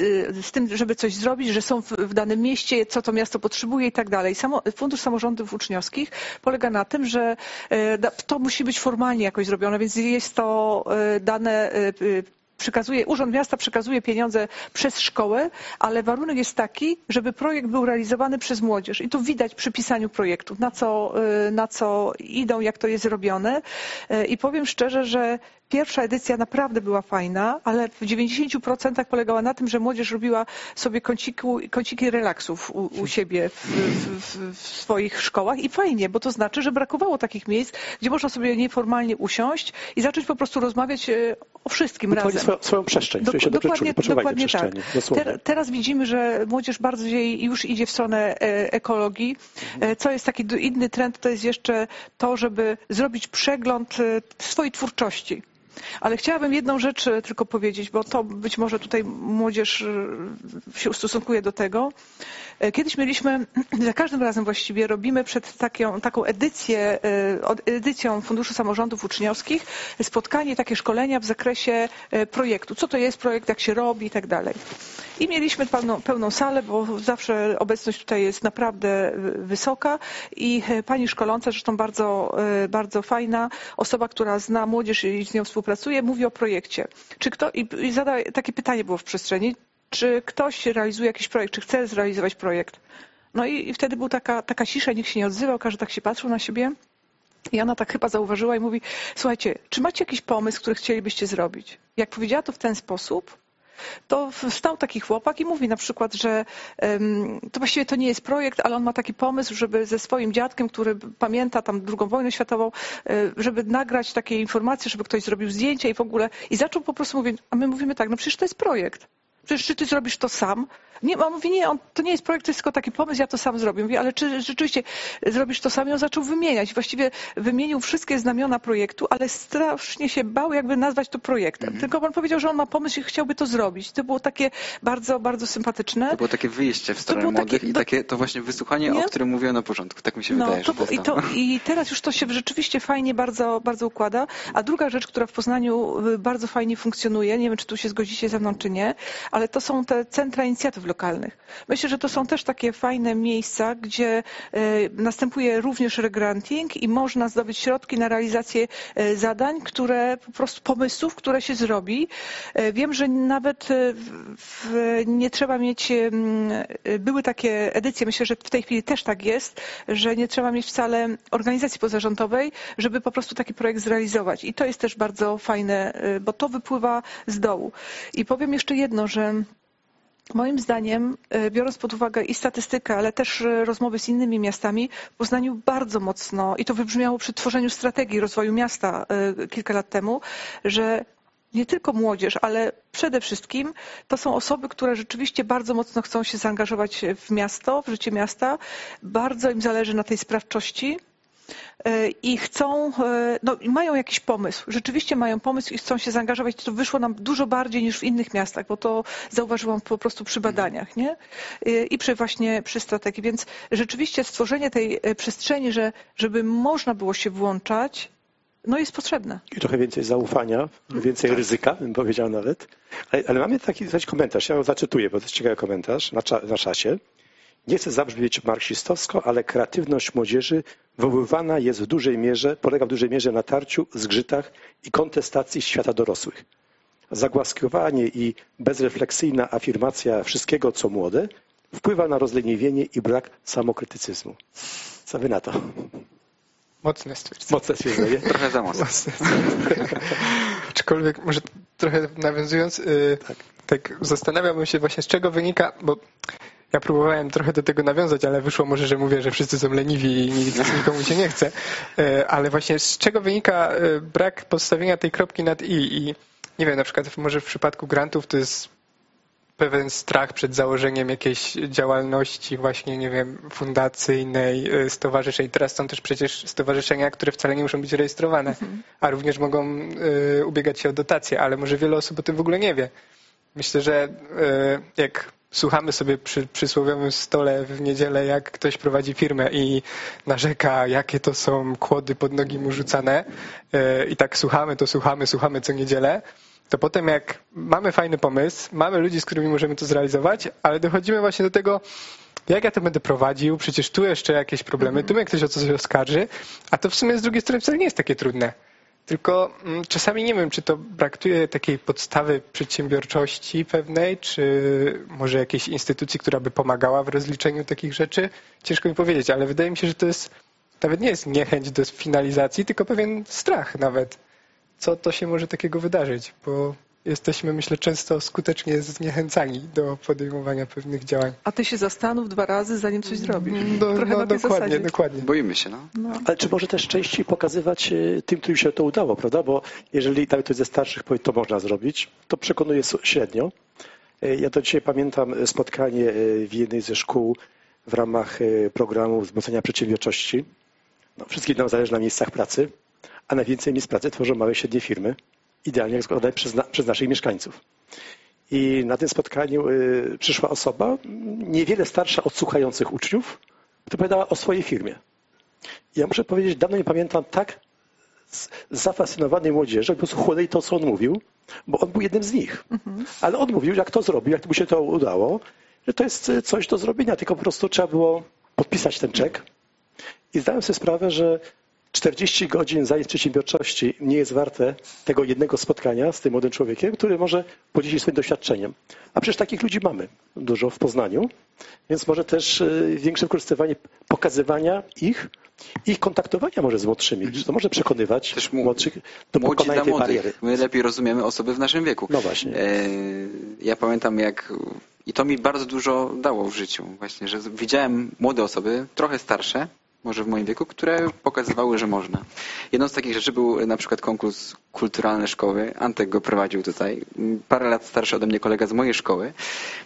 z tym, żeby coś zrobić, że są w danym mieście, co to miasto potrzebuje i tak dalej. Fundusz Samorządów Uczniowskich polega na tym, że to musi być formalnie jakoś zrobione, więc jest to dane Przekazuje, Urząd Miasta przekazuje pieniądze przez szkołę, ale warunek jest taki, żeby projekt był realizowany przez młodzież. I to widać przy pisaniu projektu, na co, na co idą, jak to jest robione. I powiem szczerze, że pierwsza edycja naprawdę była fajna, ale w dziewięćdziesięciu procentach polegała na tym, że młodzież robiła sobie kąciku, kąciki relaksów u, u siebie w, w, w swoich szkołach i fajnie, bo to znaczy, że brakowało takich miejsc, gdzie można sobie nieformalnie usiąść i zacząć po prostu rozmawiać o wszystkim razem. Swoją, swoją przestrzeń, w której się dobrze czuli, dokładnie tak. Ter, teraz widzimy, że młodzież bardziej już idzie w stronę ekologii. Co jest taki inny trend, to jest jeszcze to, żeby zrobić przegląd swojej twórczości. Ale chciałabym jedną rzecz tylko powiedzieć, bo to być może tutaj młodzież się ustosunkuje do tego. Kiedyś mieliśmy, za każdym razem właściwie robimy przed taką, taką edycję, edycją Funduszu Samorządów Uczniowskich spotkanie, takie szkolenia w zakresie projektu. Co to jest projekt, jak się robi i tak dalej. I mieliśmy pełną, pełną salę, bo zawsze obecność tutaj jest naprawdę wysoka i pani szkoląca, zresztą bardzo, bardzo fajna osoba, która zna młodzież i z nią współpracuje, mówi o projekcie. Czy kto, i zada, takie pytanie było w przestrzeni, czy ktoś realizuje jakiś projekt, czy chce zrealizować projekt. No i, i wtedy była taka, taka cisza, nikt się nie odzywał, każdy tak się patrzył na siebie. I ona tak chyba zauważyła i mówi, słuchajcie, czy macie jakiś pomysł, który chcielibyście zrobić? Jak powiedziała to w ten sposób, to wstał taki chłopak i mówi na przykład, że um, to właściwie to nie jest projekt, ale on ma taki pomysł, żeby ze swoim dziadkiem, który pamięta tam drugą wojnę światową, żeby nagrać takie informacje, żeby ktoś zrobił zdjęcia i w ogóle. I zaczął po prostu mówić, a my mówimy tak, no przecież to jest projekt. Przecież czy ty zrobisz to sam? Nie, on mówi, nie, on, to nie jest projekt, to jest tylko taki pomysł, ja to sam zrobię. Mówi, ale czy rzeczywiście zrobisz to sam? I on zaczął wymieniać. Właściwie wymienił wszystkie znamiona projektu, ale strasznie się bał, jakby nazwać to projektem. Mm. Tylko on powiedział, że on ma pomysł i chciałby to zrobić. To było takie bardzo, bardzo sympatyczne. To było takie wyjście w stronę młodych takie, i takie to właśnie wysłuchanie, nie? o którym mówiłem na początku. Tak mi się no, wydaje, to, że to i, to, I teraz już to się rzeczywiście fajnie bardzo, bardzo układa. A druga rzecz, która w Poznaniu bardzo fajnie funkcjonuje, nie wiem, czy tu się zgodzicie ze mną, czy nie, ale to są te centra inicjatyw lokalnych. Myślę, że to są też takie fajne miejsca, gdzie następuje również regranting i można zdobyć środki na realizację zadań, które po prostu pomysłów, które się zrobi. Wiem, że nawet w, nie trzeba mieć, były takie edycje, myślę, że w tej chwili też tak jest, że nie trzeba mieć wcale organizacji pozarządowej, żeby po prostu taki projekt zrealizować. I to jest też bardzo fajne, bo to wypływa z dołu. I powiem jeszcze jedno, że moim zdaniem, biorąc pod uwagę i statystykę, ale też rozmowy z innymi miastami, w Poznaniu bardzo mocno, i to wybrzmiało przy tworzeniu strategii rozwoju miasta kilka lat temu, że nie tylko młodzież, ale przede wszystkim to są osoby, które rzeczywiście bardzo mocno chcą się zaangażować w miasto, w życie miasta. Bardzo im zależy na tej sprawczości. I chcą, no i mają jakiś pomysł, rzeczywiście mają pomysł i chcą się zaangażować. To wyszło nam dużo bardziej niż w innych miastach, bo to zauważyłam po prostu przy badaniach, nie? I przy właśnie przy strategii. Więc rzeczywiście stworzenie tej przestrzeni, że, żeby można było się włączać, no jest potrzebne. I trochę więcej zaufania, więcej tak. ryzyka, bym powiedział nawet. Ale, ale mamy taki, taki komentarz, ja go zacytuję, bo to jest ciekawy komentarz na, cza, na czasie. Nie chcę zabrzmieć marksistowsko, ale kreatywność młodzieży wywoływana jest w dużej mierze, polega w dużej mierze na tarciu, zgrzytach i kontestacji świata dorosłych. Zagłaskiwanie i bezrefleksyjna afirmacja wszystkiego, co młode, wpływa na rozleniwienie i brak samokrytycyzmu. Co wy na to? Mocne stwierdzenie. Mocne stwierdzenie. Trochę za mocne. Aczkolwiek może trochę nawiązując, yy, tak. tak zastanawiałbym się właśnie, z czego wynika, bo ja próbowałem trochę do tego nawiązać, ale wyszło może, że mówię, że wszyscy są leniwi i nic nikomu się nie chce. Ale właśnie z czego wynika brak postawienia tej kropki nad i? I nie wiem, na przykład może w przypadku grantów to jest pewien strach przed założeniem jakiejś działalności właśnie, nie wiem, fundacyjnej, stowarzyszeń. Teraz są też przecież stowarzyszenia, które wcale nie muszą być rejestrowane, mhm. a również mogą y, ubiegać się o dotacje, ale może wiele osób o tym w ogóle nie wie. Myślę, że y, jak słuchamy sobie przy przysłowiowym stole w niedzielę, jak ktoś prowadzi firmę i narzeka, jakie to są kłody pod nogi mu rzucane y, i tak słuchamy, to słuchamy, słuchamy co niedzielę, to potem jak mamy fajny pomysł, mamy ludzi, z którymi możemy to zrealizować, ale dochodzimy właśnie do tego, jak ja to będę prowadził, przecież tu jeszcze jakieś problemy, tu mnie ktoś o coś oskarży, a to w sumie z drugiej strony wcale nie jest takie trudne. Tylko mm, czasami nie wiem, czy to brakuje takiej podstawy przedsiębiorczości pewnej, czy może jakiejś instytucji, która by pomagała w rozliczeniu takich rzeczy. Ciężko mi powiedzieć, ale wydaje mi się, że to jest nawet nie jest niechęć do finalizacji, tylko pewien strach nawet. Co to się może takiego wydarzyć, bo jesteśmy, myślę, często skutecznie zniechęcani do podejmowania pewnych działań. A ty się zastanów dwa razy, zanim coś zrobisz. No, Trochę no, na tej dokładnie, zasadzie. dokładnie. Boimy się, no. No. Ale czy może też częściej pokazywać tym, którym się to udało, prawda? Bo jeżeli nawet ktoś ze starszych powie, to można zrobić, to przekonuje średnio. Ja do dzisiaj pamiętam spotkanie w jednej ze szkół w ramach programu wzmocnienia przedsiębiorczości. No, wszystkim nam zależy na miejscach pracy, a najwięcej miejsc pracy tworzą małe i średnie firmy, idealnie rozkładane przez, na, przez naszych mieszkańców. I na tym spotkaniu y, przyszła osoba, niewiele starsza od słuchających uczniów, która opowiadała o swojej firmie. I ja muszę powiedzieć, dawno nie pamiętam tak zafascynowanej młodzieży, jak po prostu chłodej to, co on mówił, bo on był jednym z nich. Mhm. Ale on mówił, jak to zrobił, jak mu się to udało, że to jest coś do zrobienia, tylko po prostu trzeba było podpisać ten czek. I zdałem sobie sprawę, że czterdzieści godzin zajęć przedsiębiorczości nie jest warte tego jednego spotkania z tym młodym człowiekiem, który może podzielić się swoim doświadczeniem. A przecież takich ludzi mamy dużo w Poznaniu, więc może też większe wykorzystywanie pokazywania ich, ich kontaktowania może z młodszymi. Mm-hmm. To może przekonywać też młodszych do pokonania tej młodych. bariery. My lepiej rozumiemy osoby w naszym wieku. No właśnie. Ja pamiętam, jak i to mi bardzo dużo dało w życiu właśnie, że widziałem młode osoby, trochę starsze, może w moim wieku, które pokazywały, że można. Jedną z takich rzeczy był na przykład konkurs kulturalny szkoły. Antek go prowadził tutaj. Parę lat starszy ode mnie kolega z mojej szkoły.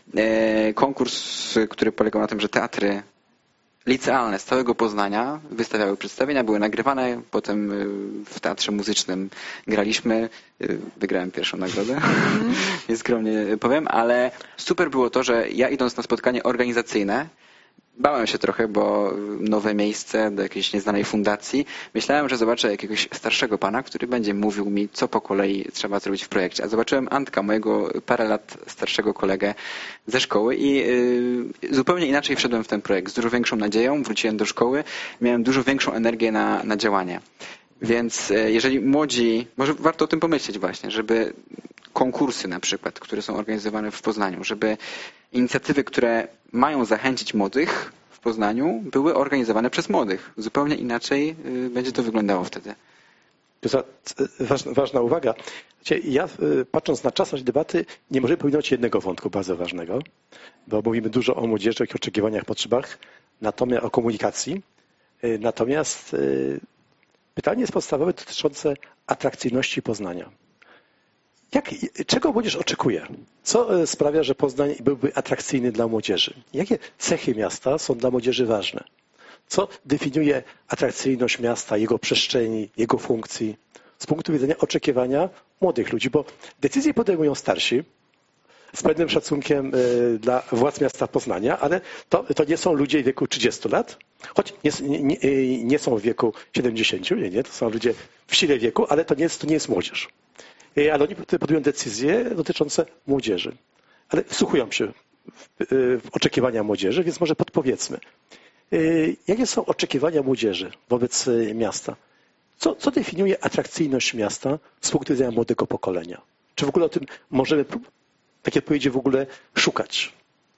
Konkurs, który polegał na tym, że teatry licealne z całego Poznania wystawiały przedstawienia, były nagrywane. Potem w teatrze muzycznym graliśmy. Wygrałem pierwszą nagrodę, nieskromnie powiem, ale super było to, że ja idąc na spotkanie organizacyjne, bałem się trochę, bo nowe miejsce do jakiejś nieznanej fundacji. Myślałem, że zobaczę jakiegoś starszego pana, który będzie mówił mi, co po kolei trzeba zrobić w projekcie. A zobaczyłem Antka, mojego parę lat starszego kolegę ze szkoły i yy, zupełnie inaczej wszedłem w ten projekt. Z dużo większą nadzieją wróciłem do szkoły, miałem dużo większą energię na, na działanie. Więc yy, jeżeli młodzi, może warto o tym pomyśleć właśnie, żeby konkursy na przykład, które są organizowane w Poznaniu, żeby inicjatywy, które mają zachęcić młodych w Poznaniu, były organizowane przez młodych. Zupełnie inaczej będzie to wyglądało wtedy. To ważna, ważna uwaga. Ja patrząc na czas naszej debaty nie możemy pominąć jednego wątku bardzo ważnego, bo mówimy dużo o młodzieży, o ich oczekiwaniach, potrzebach, natomiast o komunikacji. Natomiast pytanie jest podstawowe dotyczące atrakcyjności Poznania. Jak, czego młodzież oczekuje? Co sprawia, że Poznań byłby atrakcyjny dla młodzieży? Jakie cechy miasta są dla młodzieży ważne? Co definiuje atrakcyjność miasta, jego przestrzeni, jego funkcji z punktu widzenia oczekiwania młodych ludzi? Bo decyzje podejmują starsi z pewnym szacunkiem dla władz miasta Poznania, ale to, to nie są ludzie w wieku trzydziestu lat, choć nie, nie, nie są w wieku siedemdziesięciu, nie, nie, to są ludzie w sile wieku, ale to nie jest, to nie jest młodzież. Ale oni podejmują decyzje dotyczące młodzieży. Ale wsłuchują się w oczekiwania młodzieży, więc może podpowiedzmy. Jakie są oczekiwania młodzieży wobec miasta? Co, co definiuje atrakcyjność miasta z punktu widzenia młodego pokolenia? Czy w ogóle o tym możemy, takie odpowiedzi w ogóle szukać?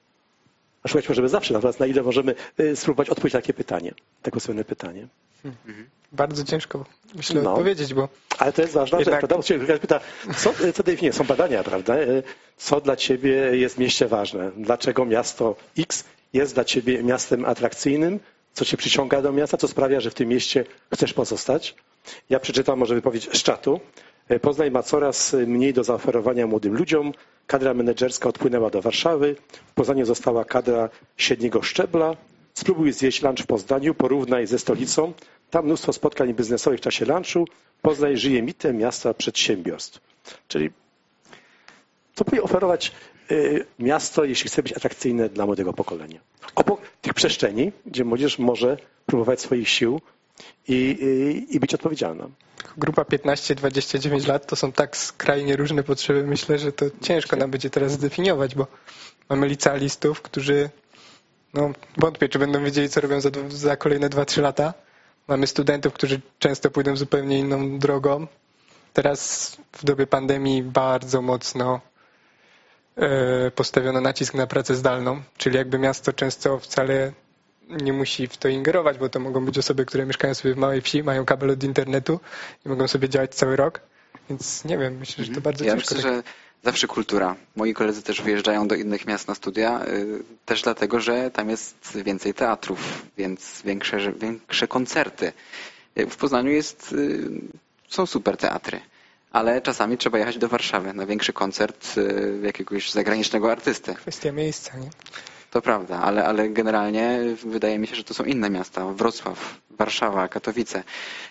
A szukać możemy zawsze, natomiast na ile możemy spróbować odpowiedzieć na takie pytanie, takie osobne pytanie. Hmm. Bardzo ciężko, myślę, no. odpowiedzieć, bo... Ale to jest ważna jednak... rzecz, prawda? Ktoś pyta, co, co definiuje? Są badania, prawda? Co dla ciebie jest w mieście ważne? Dlaczego miasto X jest dla ciebie miastem atrakcyjnym? Co cię przyciąga do miasta? Co sprawia, że w tym mieście chcesz pozostać? Ja przeczytam może wypowiedź z czatu. Poznań ma coraz mniej do zaoferowania młodym ludziom. kadra menedżerska odpłynęła do Warszawy, w Poznaniu została kadra średniego szczebla. Spróbuj zjeść lunch w Poznaniu, porównaj ze stolicą. Tam mnóstwo spotkań biznesowych w czasie lunchu. Poznań żyje mitem miasta przedsiębiorstw. Czyli co powinien oferować miasto, jeśli chce być atrakcyjne dla młodego pokolenia? Obok tych przestrzeni, gdzie młodzież może próbować swoich sił i, i, i być odpowiedzialna. Grupa piętnaście dwadzieścia dziewięć lat to są tak skrajnie różne potrzeby. Myślę, że to ciężko nam będzie teraz zdefiniować, bo mamy licealistów, którzy no, wątpię, czy będą wiedzieli, co robią za, za kolejne dwa trzy lata. Mamy studentów, którzy często pójdą zupełnie inną drogą. Teraz w dobie pandemii bardzo mocno e, postawiono nacisk na pracę zdalną, czyli jakby miasto często wcale nie musi w to ingerować, bo to mogą być osoby, które mieszkają sobie w małej wsi, mają kabel od internetu i mogą sobie działać cały rok. Więc nie wiem, myślę, że to bardzo ja ciężko. Myślę, że zawsze kultura. Moi koledzy też wyjeżdżają do innych miast na studia, też dlatego, że tam jest więcej teatrów, więc większe, większe koncerty. W Poznaniu jest, są super teatry, ale czasami trzeba jechać do Warszawy na większy koncert jakiegoś zagranicznego artysty. Kwestia miejsca, nie? To prawda, ale, ale generalnie wydaje mi się, że to są inne miasta. Wrocław, Warszawa, Katowice.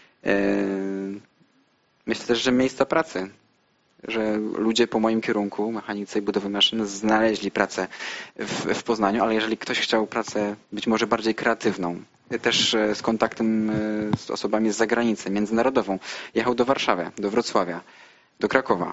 Myślę też, że miejsca pracy. Że ludzie po moim kierunku, mechanice i budowy maszyn, znaleźli pracę w, w Poznaniu, ale jeżeli ktoś chciał pracę być może bardziej kreatywną, też z kontaktem z osobami z zagranicy, międzynarodową, jechał do Warszawy, do Wrocławia, do Krakowa.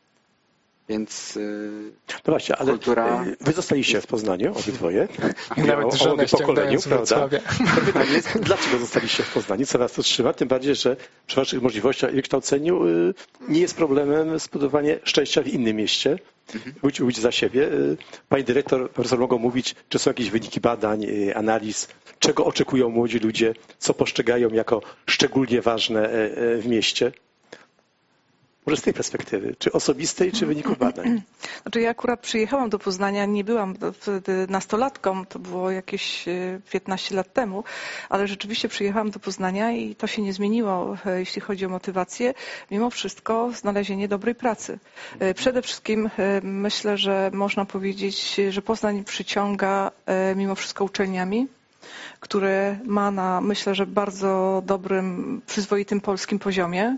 Więc no właśnie, ale kultura... wy zostaliście w Poznaniu, obydwoje. Nawet o, żonę pokoleniu, z Wrocławia. Pytanie jest, dlaczego zostaliście w Poznaniu? Co was to trzyma? Tym bardziej, że przy waszych możliwościach i kształceniu nie jest problemem zbudowanie szczęścia w innym mieście. Pójdź, pójdź za siebie. Pani dyrektor, profesor mogą mówić, czy są jakieś wyniki badań, analiz, czego oczekują młodzi ludzie, co postrzegają jako szczególnie ważne w mieście. Może z tej perspektywy, czy osobistej, czy wyników badań? Znaczy ja akurat przyjechałam do Poznania, nie byłam wtedy nastolatką, to było jakieś piętnaście lat temu, ale rzeczywiście przyjechałam do Poznania i to się nie zmieniło, jeśli chodzi o motywację. Mimo wszystko znalezienie dobrej pracy. Przede wszystkim myślę, że można powiedzieć, że Poznań przyciąga mimo wszystko uczelniami, które ma na, myślę, że bardzo dobrym, przyzwoitym polskim poziomie.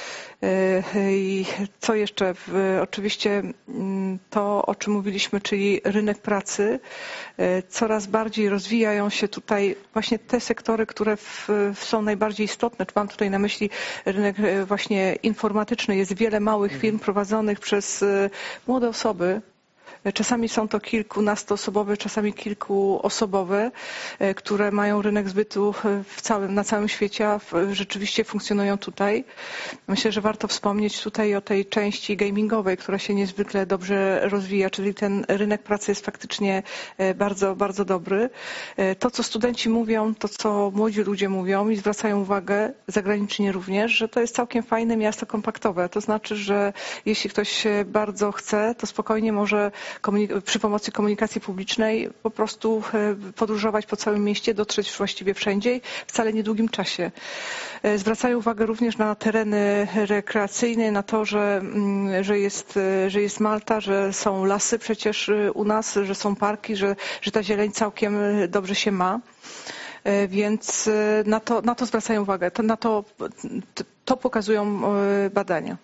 I co jeszcze? Oczywiście to, o czym mówiliśmy, czyli rynek pracy. Coraz bardziej rozwijają się tutaj właśnie te sektory, które w, są najbardziej istotne. Mam tutaj na myśli rynek właśnie informatyczny. Jest wiele małych firm prowadzonych przez młode osoby. Czasami są to kilkunastoosobowe, czasami kilkuosobowe, które mają rynek zbytu w całym, na całym świecie, a rzeczywiście funkcjonują tutaj. Myślę, że warto wspomnieć tutaj o tej części gamingowej, która się niezwykle dobrze rozwija, czyli ten rynek pracy jest faktycznie bardzo, bardzo dobry. To, co studenci mówią, to, co młodzi ludzie mówią i zwracają uwagę, zagranicznie również, że to jest całkiem fajne miasto kompaktowe. To znaczy, że jeśli ktoś bardzo chce, to spokojnie może przy pomocy komunikacji publicznej po prostu podróżować po całym mieście, dotrzeć właściwie wszędzie w wcale niedługim czasie. Zwracają uwagę również na tereny rekreacyjne, na to, że, że, jest, że jest Malta, że są lasy przecież u nas, że są parki, że, że ta zieleń całkiem dobrze się ma. Więc na to, na to zwracają uwagę. To, na to, to pokazują badania.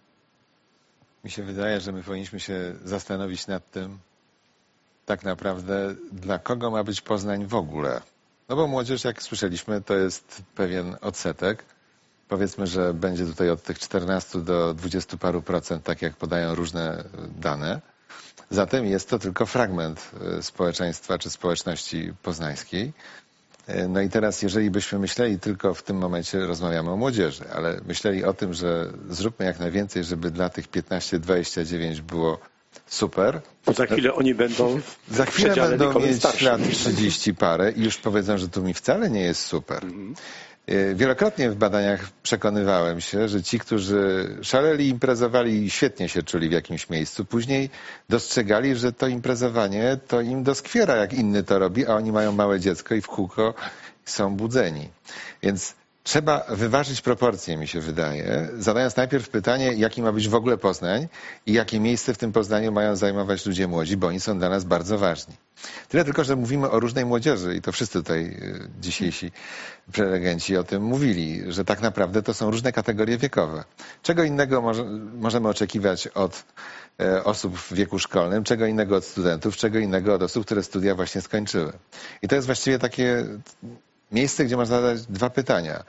Mi się wydaje, że my powinniśmy się zastanowić nad tym, tak naprawdę, dla kogo ma być Poznań w ogóle. No bo młodzież, jak słyszeliśmy, to jest pewien odsetek. Powiedzmy, że będzie tutaj od tych czternastu do dwudziestu paru procent, tak jak podają różne dane. Zatem jest to tylko fragment społeczeństwa czy społeczności poznańskiej. No i teraz, jeżeli byśmy myśleli tylko w tym momencie, rozmawiamy o młodzieży, ale myśleli o tym, że zróbmy jak najwięcej, żeby dla tych piętnastu dwudziestu dziewięciu było super. To za chwilę oni będą w Za chwilę będą mieć starszym. lat trzydzieści parę i już powiedzą, że tu mi wcale nie jest super. Mhm. Wielokrotnie w badaniach przekonywałem się, że ci, którzy szaleli, imprezowali i świetnie się czuli w jakimś miejscu, później dostrzegali, że to imprezowanie to im doskwiera, jak inny to robi, a oni mają małe dziecko i w kółko są budzeni. Więc trzeba wyważyć proporcje, mi się wydaje, zadając najpierw pytanie, jaki ma być w ogóle Poznań i jakie miejsce w tym Poznaniu mają zajmować ludzie młodzi, bo oni są dla nas bardzo ważni. Tyle tylko, że mówimy o różnej młodzieży i to wszyscy tutaj dzisiejsi prelegenci o tym mówili, że tak naprawdę to są różne kategorie wiekowe. Czego innego może, możemy oczekiwać od osób w wieku szkolnym, czego innego od studentów, czego innego od osób, które studia właśnie skończyły. I to jest właściwie takie miejsce, gdzie można zadać dwa pytania.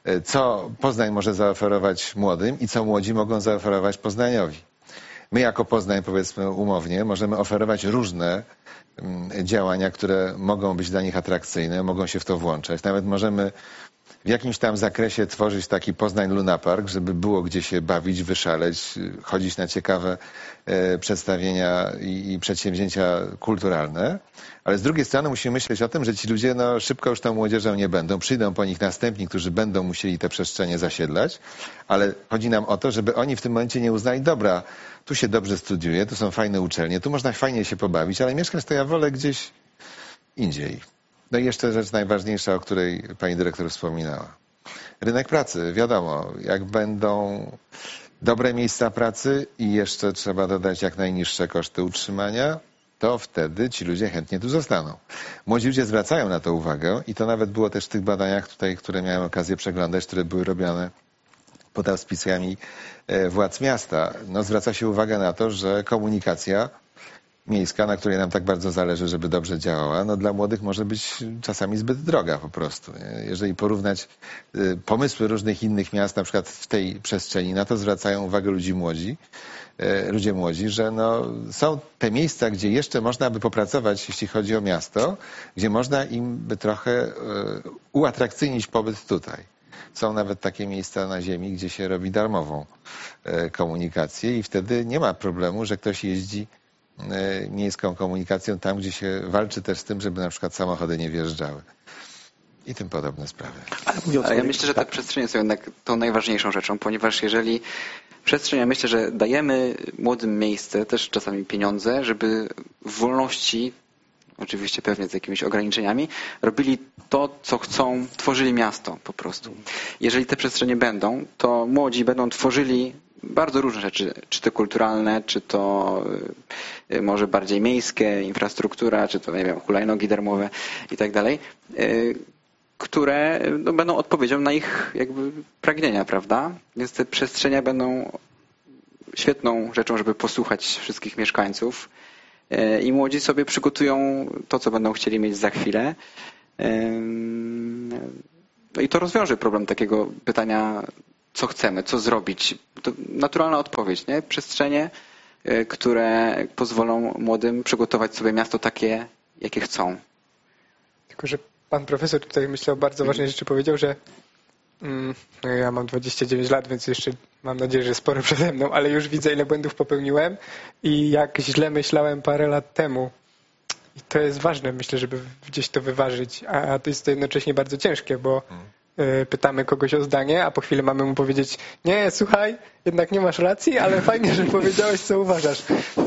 Co Poznań może zaoferować młodym i co młodzi mogą zaoferować Poznaniowi? My jako Poznań, powiedzmy umownie, możemy oferować różne działania, które mogą być dla nich atrakcyjne, mogą się w to włączać. Nawet możemy w jakimś tam zakresie tworzyć taki Poznań Luna Park, żeby było gdzie się bawić, wyszaleć, chodzić na ciekawe przedstawienia i przedsięwzięcia kulturalne. Ale z drugiej strony musimy myśleć o tym, że ci ludzie no, szybko już tą młodzieżą nie będą. Przyjdą po nich następni, którzy będą musieli te przestrzenie zasiedlać, ale chodzi nam o to, żeby oni w tym momencie nie uznali, dobra, tu się dobrze studiuje, tu są fajne uczelnie, tu można fajnie się pobawić, ale mieszkać to ja wolę gdzieś indziej. No i jeszcze rzecz najważniejsza, o której pani dyrektor wspominała. Rynek pracy, wiadomo, jak będą dobre miejsca pracy i jeszcze trzeba dodać jak najniższe koszty utrzymania, to wtedy ci ludzie chętnie tu zostaną. Młodzi ludzie zwracają na to uwagę i to nawet było też w tych badaniach tutaj, które miałem okazję przeglądać, które były robione pod auspicjami władz miasta. No, zwraca się uwagę na to, że komunikacja miejska, na której nam tak bardzo zależy, żeby dobrze działała, no dla młodych może być czasami zbyt droga po prostu. Nie? Jeżeli porównać pomysły różnych innych miast, na przykład w tej przestrzeni, na to zwracają uwagę ludzi młodzi, ludzie młodzi, że no, są te miejsca, gdzie jeszcze można by popracować, jeśli chodzi o miasto, gdzie można im by trochę uatrakcyjnić pobyt tutaj. Są nawet takie miejsca na ziemi, gdzie się robi darmową komunikację i wtedy nie ma problemu, że ktoś jeździ miejską komunikacją tam, gdzie się walczy też z tym, żeby na przykład samochody nie wjeżdżały. I tym podobne sprawy. Ale, mówiąc Ale ja myślę, że te przestrzenie są jednak tą najważniejszą rzeczą, ponieważ jeżeli przestrzeń, ja myślę, że dajemy młodym miejsce, też czasami pieniądze, żeby w wolności, oczywiście pewnie z jakimiś ograniczeniami, robili to, co chcą, tworzyli miasto po prostu. Jeżeli te przestrzenie będą, to młodzi będą tworzyli bardzo różne rzeczy, czy to kulturalne, czy to może bardziej miejskie, infrastruktura, czy to, nie wiem, hulajnogi darmowe i tak dalej, które no, będą odpowiedzią na ich jakby pragnienia, prawda? Więc te przestrzenie będą świetną rzeczą, żeby posłuchać wszystkich mieszkańców i młodzi sobie przygotują to, co będą chcieli mieć za chwilę. No i to rozwiąże problem takiego pytania, co chcemy, co zrobić. To naturalna odpowiedź, nie? Przestrzenie, które pozwolą młodym przygotować sobie miasto takie, jakie chcą. Tylko, że pan profesor tutaj, myślę, o bardzo ważnej rzeczy powiedział, że mm, ja mam dwadzieścia dziewięć lat, więc jeszcze mam nadzieję, że sporo przede mną, ale już widzę, ile błędów popełniłem i jak źle myślałem parę lat temu. I to jest ważne, myślę, żeby gdzieś to wyważyć, a to jest to jednocześnie bardzo ciężkie, bo pytamy kogoś o zdanie, a po chwili mamy mu powiedzieć, nie, słuchaj, jednak nie masz racji, ale fajnie, że powiedziałeś, co uważasz.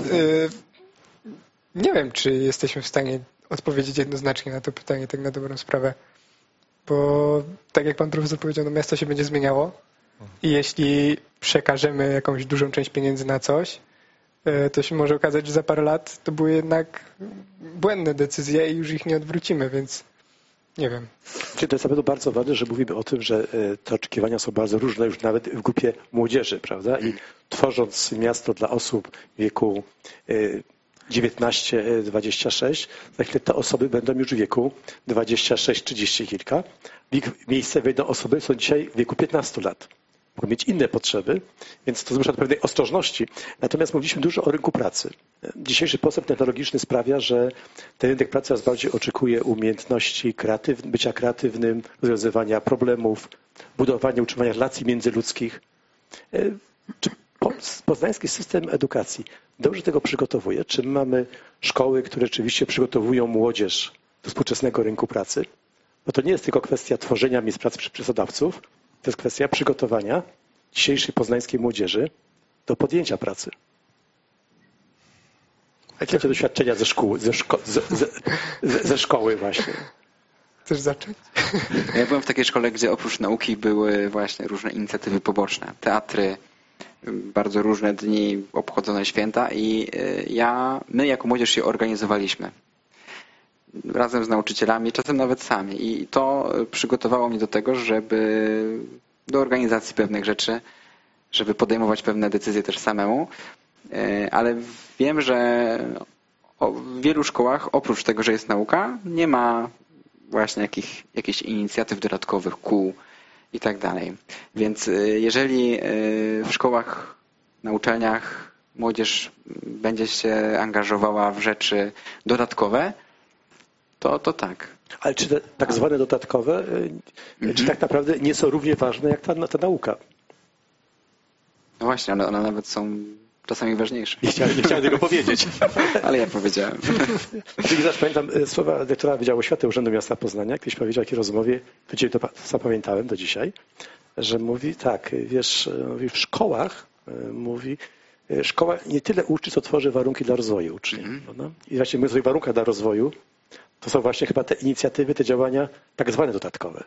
Nie wiem, czy jesteśmy w stanie odpowiedzieć jednoznacznie na to pytanie, tak na dobrą sprawę. Bo tak jak pan profesor powiedział, no miasto się będzie zmieniało i jeśli przekażemy jakąś dużą część pieniędzy na coś, to się może okazać, że za parę lat to były jednak błędne decyzje i już ich nie odwrócimy, więc nie wiem. To jest na pewno bardzo ważne, że mówimy o tym, że te oczekiwania są bardzo różne już nawet w grupie młodzieży, prawda? I tworząc miasto dla osób w wieku dziewiętnaście dwadzieścia sześć, za chwilę te osoby będą już w wieku dwadzieścia sześć trzydzieści kilka. W ich miejsce wejdą osoby, są dzisiaj w wieku piętnastu lat. Mogą mieć inne potrzeby, więc to zmusza do pewnej ostrożności. Natomiast mówiliśmy dużo o rynku pracy. Dzisiejszy postęp technologiczny sprawia, że ten rynek pracy coraz bardziej oczekuje umiejętności kreatyw- bycia kreatywnym, rozwiązywania problemów, budowania, utrzymania relacji międzyludzkich. Czy poznański system edukacji dobrze tego przygotowuje? Czy mamy szkoły, które rzeczywiście przygotowują młodzież do współczesnego rynku pracy? Bo to nie jest tylko kwestia tworzenia miejsc pracy przez pracodawców, to jest kwestia przygotowania dzisiejszej poznańskiej młodzieży do podjęcia pracy. Jakie macie doświadczenia ze szkół, ze, szko ze, ze, ze szkoły właśnie? Chcesz zacząć? Ja byłem w takiej szkole, gdzie oprócz nauki były właśnie różne inicjatywy poboczne, teatry, bardzo różne dni, obchodzone święta i ja, my jako młodzież się organizowaliśmy razem z nauczycielami, czasem nawet sami i to przygotowało mnie do tego, żeby do organizacji pewnych rzeczy, żeby podejmować pewne decyzje też samemu, ale wiem, że w wielu szkołach oprócz tego, że jest nauka, nie ma właśnie jakich, jakichś inicjatyw dodatkowych, kół i tak dalej. Więc jeżeli w szkołach, na uczelniach młodzież będzie się angażowała w rzeczy dodatkowe, to, to tak. Ale czy te tak zwane dodatkowe, mhm. czy tak naprawdę nie są równie ważne jak ta, ta nauka? No właśnie, one, one nawet są czasami ważniejsze. Nie chciałem, nie chciałem tego powiedzieć. Ale ja powiedziałem. Wiesz, pamiętam słowa dyrektora Wydziału Oświaty Urzędu Miasta Poznania, kiedyś powiedział w takiej rozmowie, to zapamiętałem do dzisiaj, że mówi tak, wiesz, mówi w szkołach, mówi, szkoła nie tyle uczy, co tworzy warunki dla rozwoju uczniów. Mm-hmm. I właśnie mówiąc o warunkach dla rozwoju, to są właśnie chyba te inicjatywy, te działania tak zwane dodatkowe.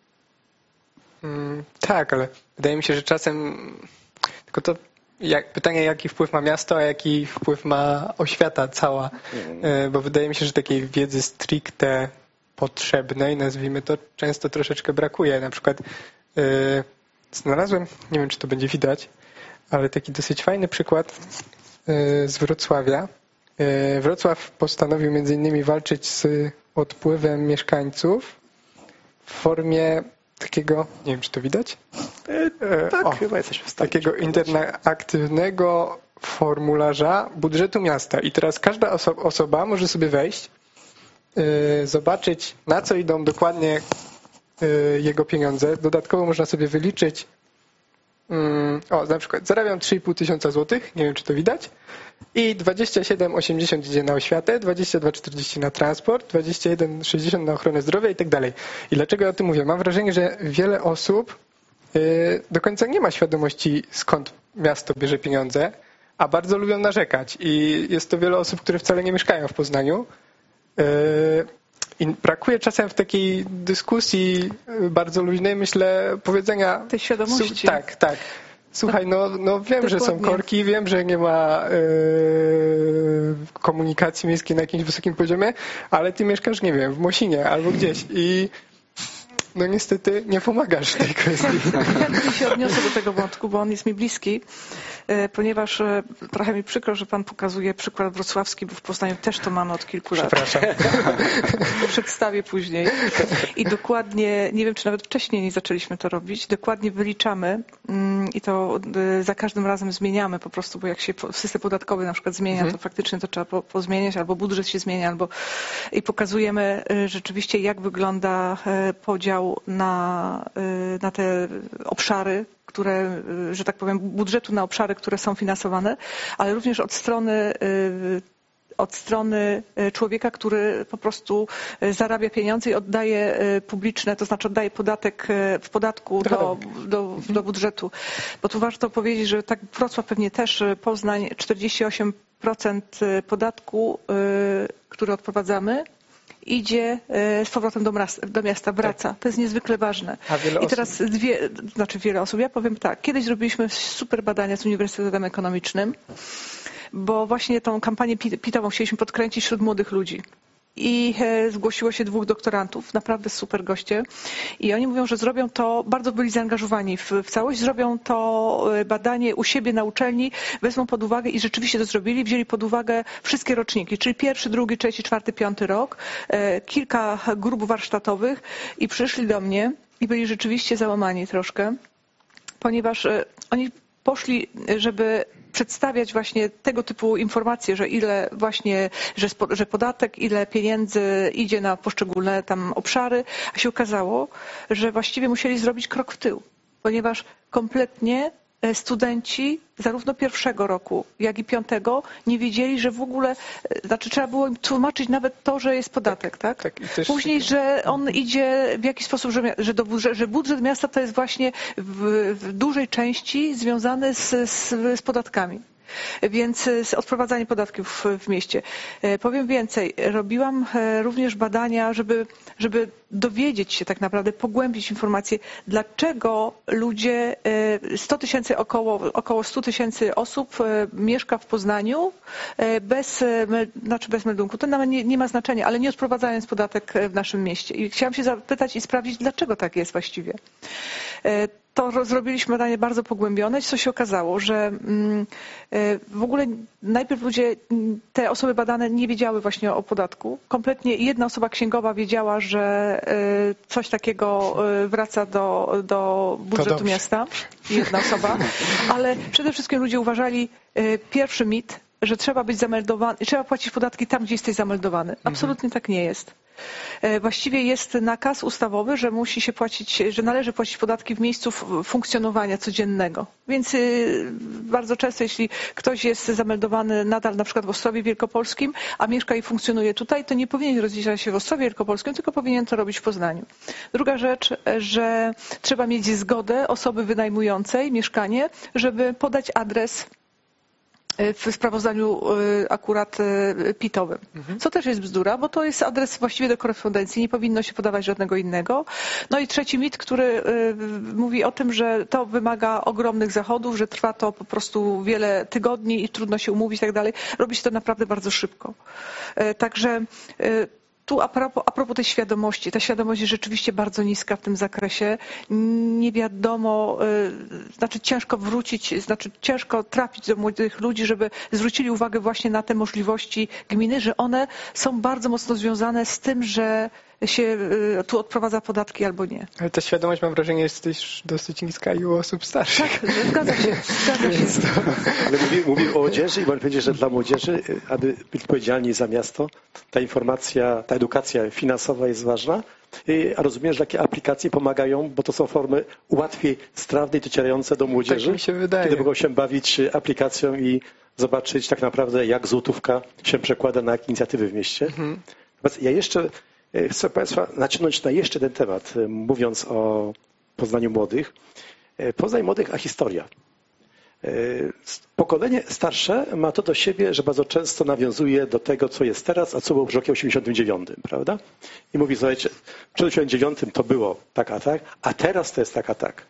Mm, tak, ale wydaje mi się, że czasem tylko to jak, pytanie, jaki wpływ ma miasto, a jaki wpływ ma oświata cała. Mm. Bo wydaje mi się, że takiej wiedzy stricte potrzebnej, nazwijmy to, często troszeczkę brakuje. Na przykład yy, znalazłem, nie wiem, czy to będzie widać, ale taki dosyć fajny przykład yy, z Wrocławia. Yy, Wrocław postanowił między innymi walczyć z odpływem mieszkańców w formie takiego, nie wiem, czy to widać? E, tak, o, chyba jesteśmy w stanie. Takiego interaktywnego formularza budżetu miasta. I teraz każda oso- osoba może sobie wejść, yy, zobaczyć, na co idą dokładnie yy, jego pieniądze. Dodatkowo można sobie wyliczyć, yy, o, na przykład zarabiam trzy i pół tysiąca złotych, nie wiem, czy to widać, i dwadzieścia siedem osiemdziesiąt idzie na oświatę, dwadzieścia dwa czterdzieści na transport, dwadzieścia jeden sześćdziesiąt na ochronę zdrowia i tak dalej. I dlaczego ja o tym mówię? Mam wrażenie, że wiele osób yy, do końca nie ma świadomości, skąd miasto bierze pieniądze, a bardzo lubią narzekać. I jest to wiele osób, które wcale nie mieszkają w Poznaniu. Yy, I brakuje czasem w takiej dyskusji bardzo luźnej, myślę, powiedzenia... Tej świadomości. Tak, tak. Słuchaj, no, no wiem, Dokładnie. Że są korki, wiem, że nie ma yy, komunikacji miejskiej na jakimś wysokim poziomie, ale ty mieszkasz, nie wiem, w Mosinie albo gdzieś i no niestety nie pomagasz w tej kwestii. Chętnie się odniosę do tego wątku, bo on jest mi bliski, ponieważ trochę mi przykro, że pan pokazuje przykład wrocławski, bo w Poznaniu też to mamy od kilku lat. Przepraszam. Przedstawię później. I dokładnie, nie wiem, czy nawet wcześniej nie zaczęliśmy to robić, dokładnie wyliczamy i to za każdym razem zmieniamy po prostu, bo jak się system podatkowy na przykład zmienia, mhm. to faktycznie to trzeba po, pozmieniać, albo budżet się zmienia, albo i pokazujemy rzeczywiście, jak wygląda podział na, na te obszary, które, że tak powiem, budżetu na obszary, które są finansowane, ale również od strony od strony człowieka, który po prostu zarabia pieniądze i oddaje publiczne, to znaczy oddaje podatek w podatku do, do, do budżetu. Bo tu warto powiedzieć, że tak Wrocław pewnie też, Poznań, czterdzieści osiem procent podatku, który odprowadzamy, idzie z powrotem do miasta, do miasta wraca. To jest niezwykle ważne. I teraz dwie, znaczy wiele osób, ja powiem tak, kiedyś zrobiliśmy super badania z Uniwersytetem Ekonomicznym, bo właśnie tą kampanię pitową chcieliśmy podkręcić wśród młodych ludzi. I zgłosiło się dwóch doktorantów, naprawdę super goście. I oni mówią, że zrobią to, bardzo byli zaangażowani w, w całość, zrobią to badanie u siebie na uczelni, wezmą pod uwagę i rzeczywiście to zrobili, wzięli pod uwagę wszystkie roczniki, czyli pierwszy, drugi, trzeci, czwarty, piąty rok, kilka grup warsztatowych i przyszli do mnie i byli rzeczywiście załamani troszkę, ponieważ oni poszli, żeby przedstawiać właśnie tego typu informacje, że ile właśnie, że, że podatek, ile pieniędzy idzie na poszczególne tam obszary, a się okazało, że właściwie musieli zrobić krok w tył, ponieważ kompletnie studenci zarówno pierwszego roku, jak i piątego nie wiedzieli, że w ogóle, znaczy trzeba było im tłumaczyć nawet to, że jest podatek, tak? tak? tak Później, że on idzie w jakiś sposób, że, że, do, że budżet miasta to jest właśnie w, w dużej części związany z, z, z podatkami. Więc odprowadzanie podatków w mieście. Powiem więcej, robiłam również badania, żeby, żeby dowiedzieć się tak naprawdę, pogłębić informacje, dlaczego ludzie, sto tysięcy, około, około sto tysięcy osób mieszka w Poznaniu bez, znaczy bez meldunku. To nawet nie, nie ma znaczenia, ale nie odprowadzając podatek w naszym mieście. I chciałam się zapytać i sprawdzić, dlaczego tak jest właściwie. To zrobiliśmy badanie bardzo pogłębione, co się okazało, że w ogóle najpierw ludzie, te osoby badane nie wiedziały właśnie o podatku. Kompletnie jedna osoba księgowa wiedziała, że coś takiego wraca do, do budżetu miasta. Jedna osoba. Ale przede wszystkim ludzie uważali, pierwszy mit, że trzeba być zameldowany, trzeba płacić podatki tam, gdzie jesteś zameldowany. Absolutnie mhm. tak nie jest. Właściwie jest nakaz ustawowy, że musi się płacić, że należy płacić podatki w miejscu funkcjonowania codziennego. Więc bardzo często, jeśli ktoś jest zameldowany nadal na przykład w Ostrowie Wielkopolskim, a mieszka i funkcjonuje tutaj, to nie powinien rozliczać się w Ostrowie Wielkopolskim, tylko powinien to robić w Poznaniu. Druga rzecz, że trzeba mieć zgodę osoby wynajmującej mieszkanie, żeby podać adres w sprawozdaniu akurat pitowym. Co też jest bzdura, bo to jest adres właściwie do korespondencji, nie powinno się podawać żadnego innego. No i trzeci mit, który mówi o tym, że to wymaga ogromnych zachodów, że trwa to po prostu wiele tygodni i trudno się umówić i tak dalej. Robi się to naprawdę bardzo szybko. Także tu a propos, a propos tej świadomości, ta świadomość jest rzeczywiście bardzo niska w tym zakresie. Nie wiadomo, znaczy ciężko wrócić, znaczy ciężko trafić do młodych ludzi, żeby zwrócili uwagę właśnie na te możliwości gminy, że one są bardzo mocno związane z tym, że się tu odprowadza podatki albo nie. Ale ta świadomość, mam wrażenie, jest też dosyć niska i u osób starszych. Tak, zgadza się. Zgadza się. Ale mówię, mówię o młodzieży i mogę powiedzieć, że dla młodzieży, aby być odpowiedzialni za miasto, ta informacja, ta edukacja finansowa jest ważna. A rozumiem, że takie aplikacje pomagają, bo to są formy łatwiej strawnej, docierające do młodzieży, tak mi się wydaje. Kiedy mogą się bawić aplikacją i zobaczyć tak naprawdę, jak złotówka się przekłada na inicjatywy w mieście. Mhm. Ja jeszcze chcę Państwa naciągnąć na jeszcze ten temat, mówiąc o Poznaniu młodych. Poznań młodych, a historia. Pokolenie starsze ma to do siebie, że bardzo często nawiązuje do tego, co jest teraz, a co było w roku osiemdziesiątym dziewiątym, prawda? I mówi, słuchajcie, przed osiemdziesiątym dziewiątym to było tak, a tak, a teraz to jest tak, a tak.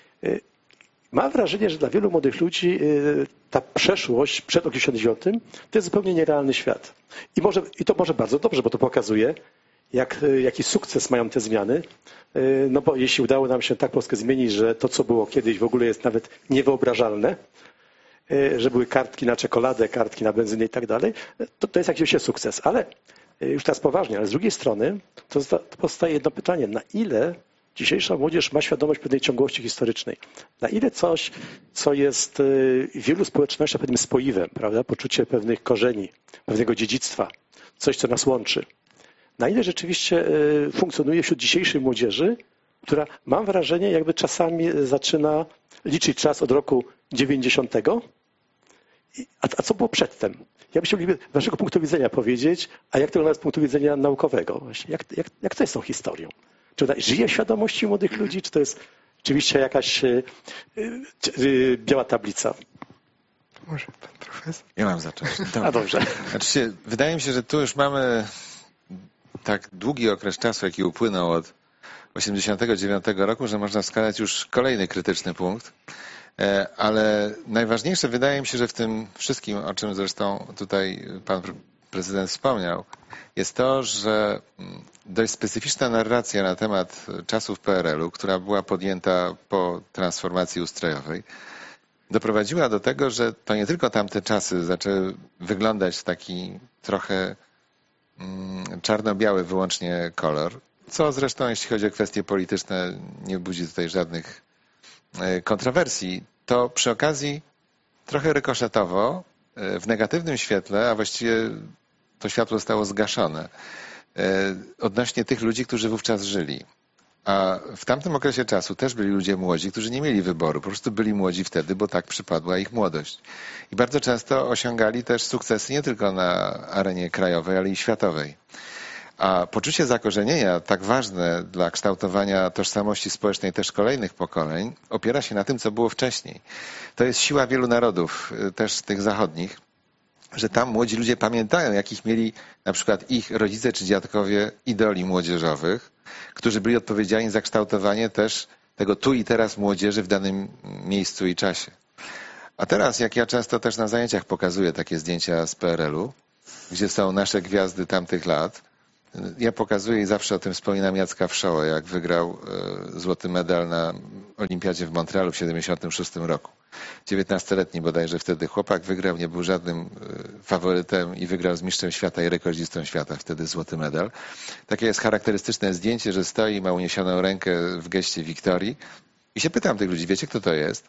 Mam wrażenie, że dla wielu młodych ludzi ta przeszłość przed osiemdziesiątym dziewiątym to jest zupełnie nierealny świat. I, może, i to może bardzo dobrze, bo to pokazuje, Jak, jaki sukces mają te zmiany, no bo jeśli udało nam się tak Polskę zmienić, że to, co było kiedyś w ogóle jest nawet niewyobrażalne, że były kartki na czekoladę, kartki na benzynę i tak dalej, to, to jest jakiś sukces. Ale już teraz poważnie, ale z drugiej strony to, to powstaje jedno pytanie, na ile dzisiejsza młodzież ma świadomość pewnej ciągłości historycznej? Na ile coś, co jest w wielu społecznościach pewnym spoiwem, prawda? Poczucie pewnych korzeni, pewnego dziedzictwa, coś, co nas łączy. Na ile rzeczywiście funkcjonuje wśród dzisiejszej młodzieży, która mam wrażenie, jakby czasami zaczyna liczyć czas od roku dziewięćdziesiątego, a, a co było przedtem? Ja byście mogli z waszego punktu widzenia powiedzieć, a jak to wygląda z punktu widzenia naukowego? Właśnie, jak, jak, jak to jest z tą historią? Czy ona żyje w świadomości młodych ludzi, czy to jest rzeczywiście jakaś y, y, biała tablica? Może pan profesor? Ja mam zacząć. Dobra. A dobrze. Znaczy, wydaje mi się, że tu już mamy tak długi okres czasu, jaki upłynął od osiemdziesiątego dziewiątego roku, że można wskazać już kolejny krytyczny punkt. Ale najważniejsze wydaje mi się, że w tym wszystkim, o czym zresztą tutaj pan prezydent wspomniał, jest to, że dość specyficzna narracja na temat czasów P R L u, która była podjęta po transformacji ustrojowej, doprowadziła do tego, że to nie tylko tamte czasy zaczęły wyglądać w taki trochę czarno-biały wyłącznie kolor, co zresztą jeśli chodzi o kwestie polityczne nie budzi tutaj żadnych kontrowersji, to przy okazji trochę rykoszetowo w negatywnym świetle, a właściwie to światło zostało zgaszone odnośnie tych ludzi, którzy wówczas żyli. A w tamtym okresie czasu też byli ludzie młodzi, którzy nie mieli wyboru, po prostu byli młodzi wtedy, bo tak przypadła ich młodość. I bardzo często osiągali też sukcesy nie tylko na arenie krajowej, ale i światowej. A poczucie zakorzenienia, tak ważne dla kształtowania tożsamości społecznej też kolejnych pokoleń, opiera się na tym, co było wcześniej. To jest siła wielu narodów, też tych zachodnich, że tam młodzi ludzie pamiętają, jakich mieli na przykład ich rodzice czy dziadkowie idoli młodzieżowych, którzy byli odpowiedzialni za kształtowanie też tego tu i teraz młodzieży w danym miejscu i czasie. A teraz, jak ja często też na zajęciach pokazuję takie zdjęcia z P R L-u, gdzie są nasze gwiazdy tamtych lat, ja pokazuję i zawsze o tym wspominam Jacka Wszołę, jak wygrał złoty medal na Olimpiadzie w Montrealu w siedemdziesiątym szóstym roku. dziewiętnastoletni bodajże wtedy chłopak wygrał, nie był żadnym faworytem i wygrał z mistrzem świata i rekordzistą świata, wtedy złoty medal. Takie jest charakterystyczne zdjęcie, że stoi i ma uniesioną rękę w geście wiktorii. I się pytam tych ludzi, wiecie kto to jest?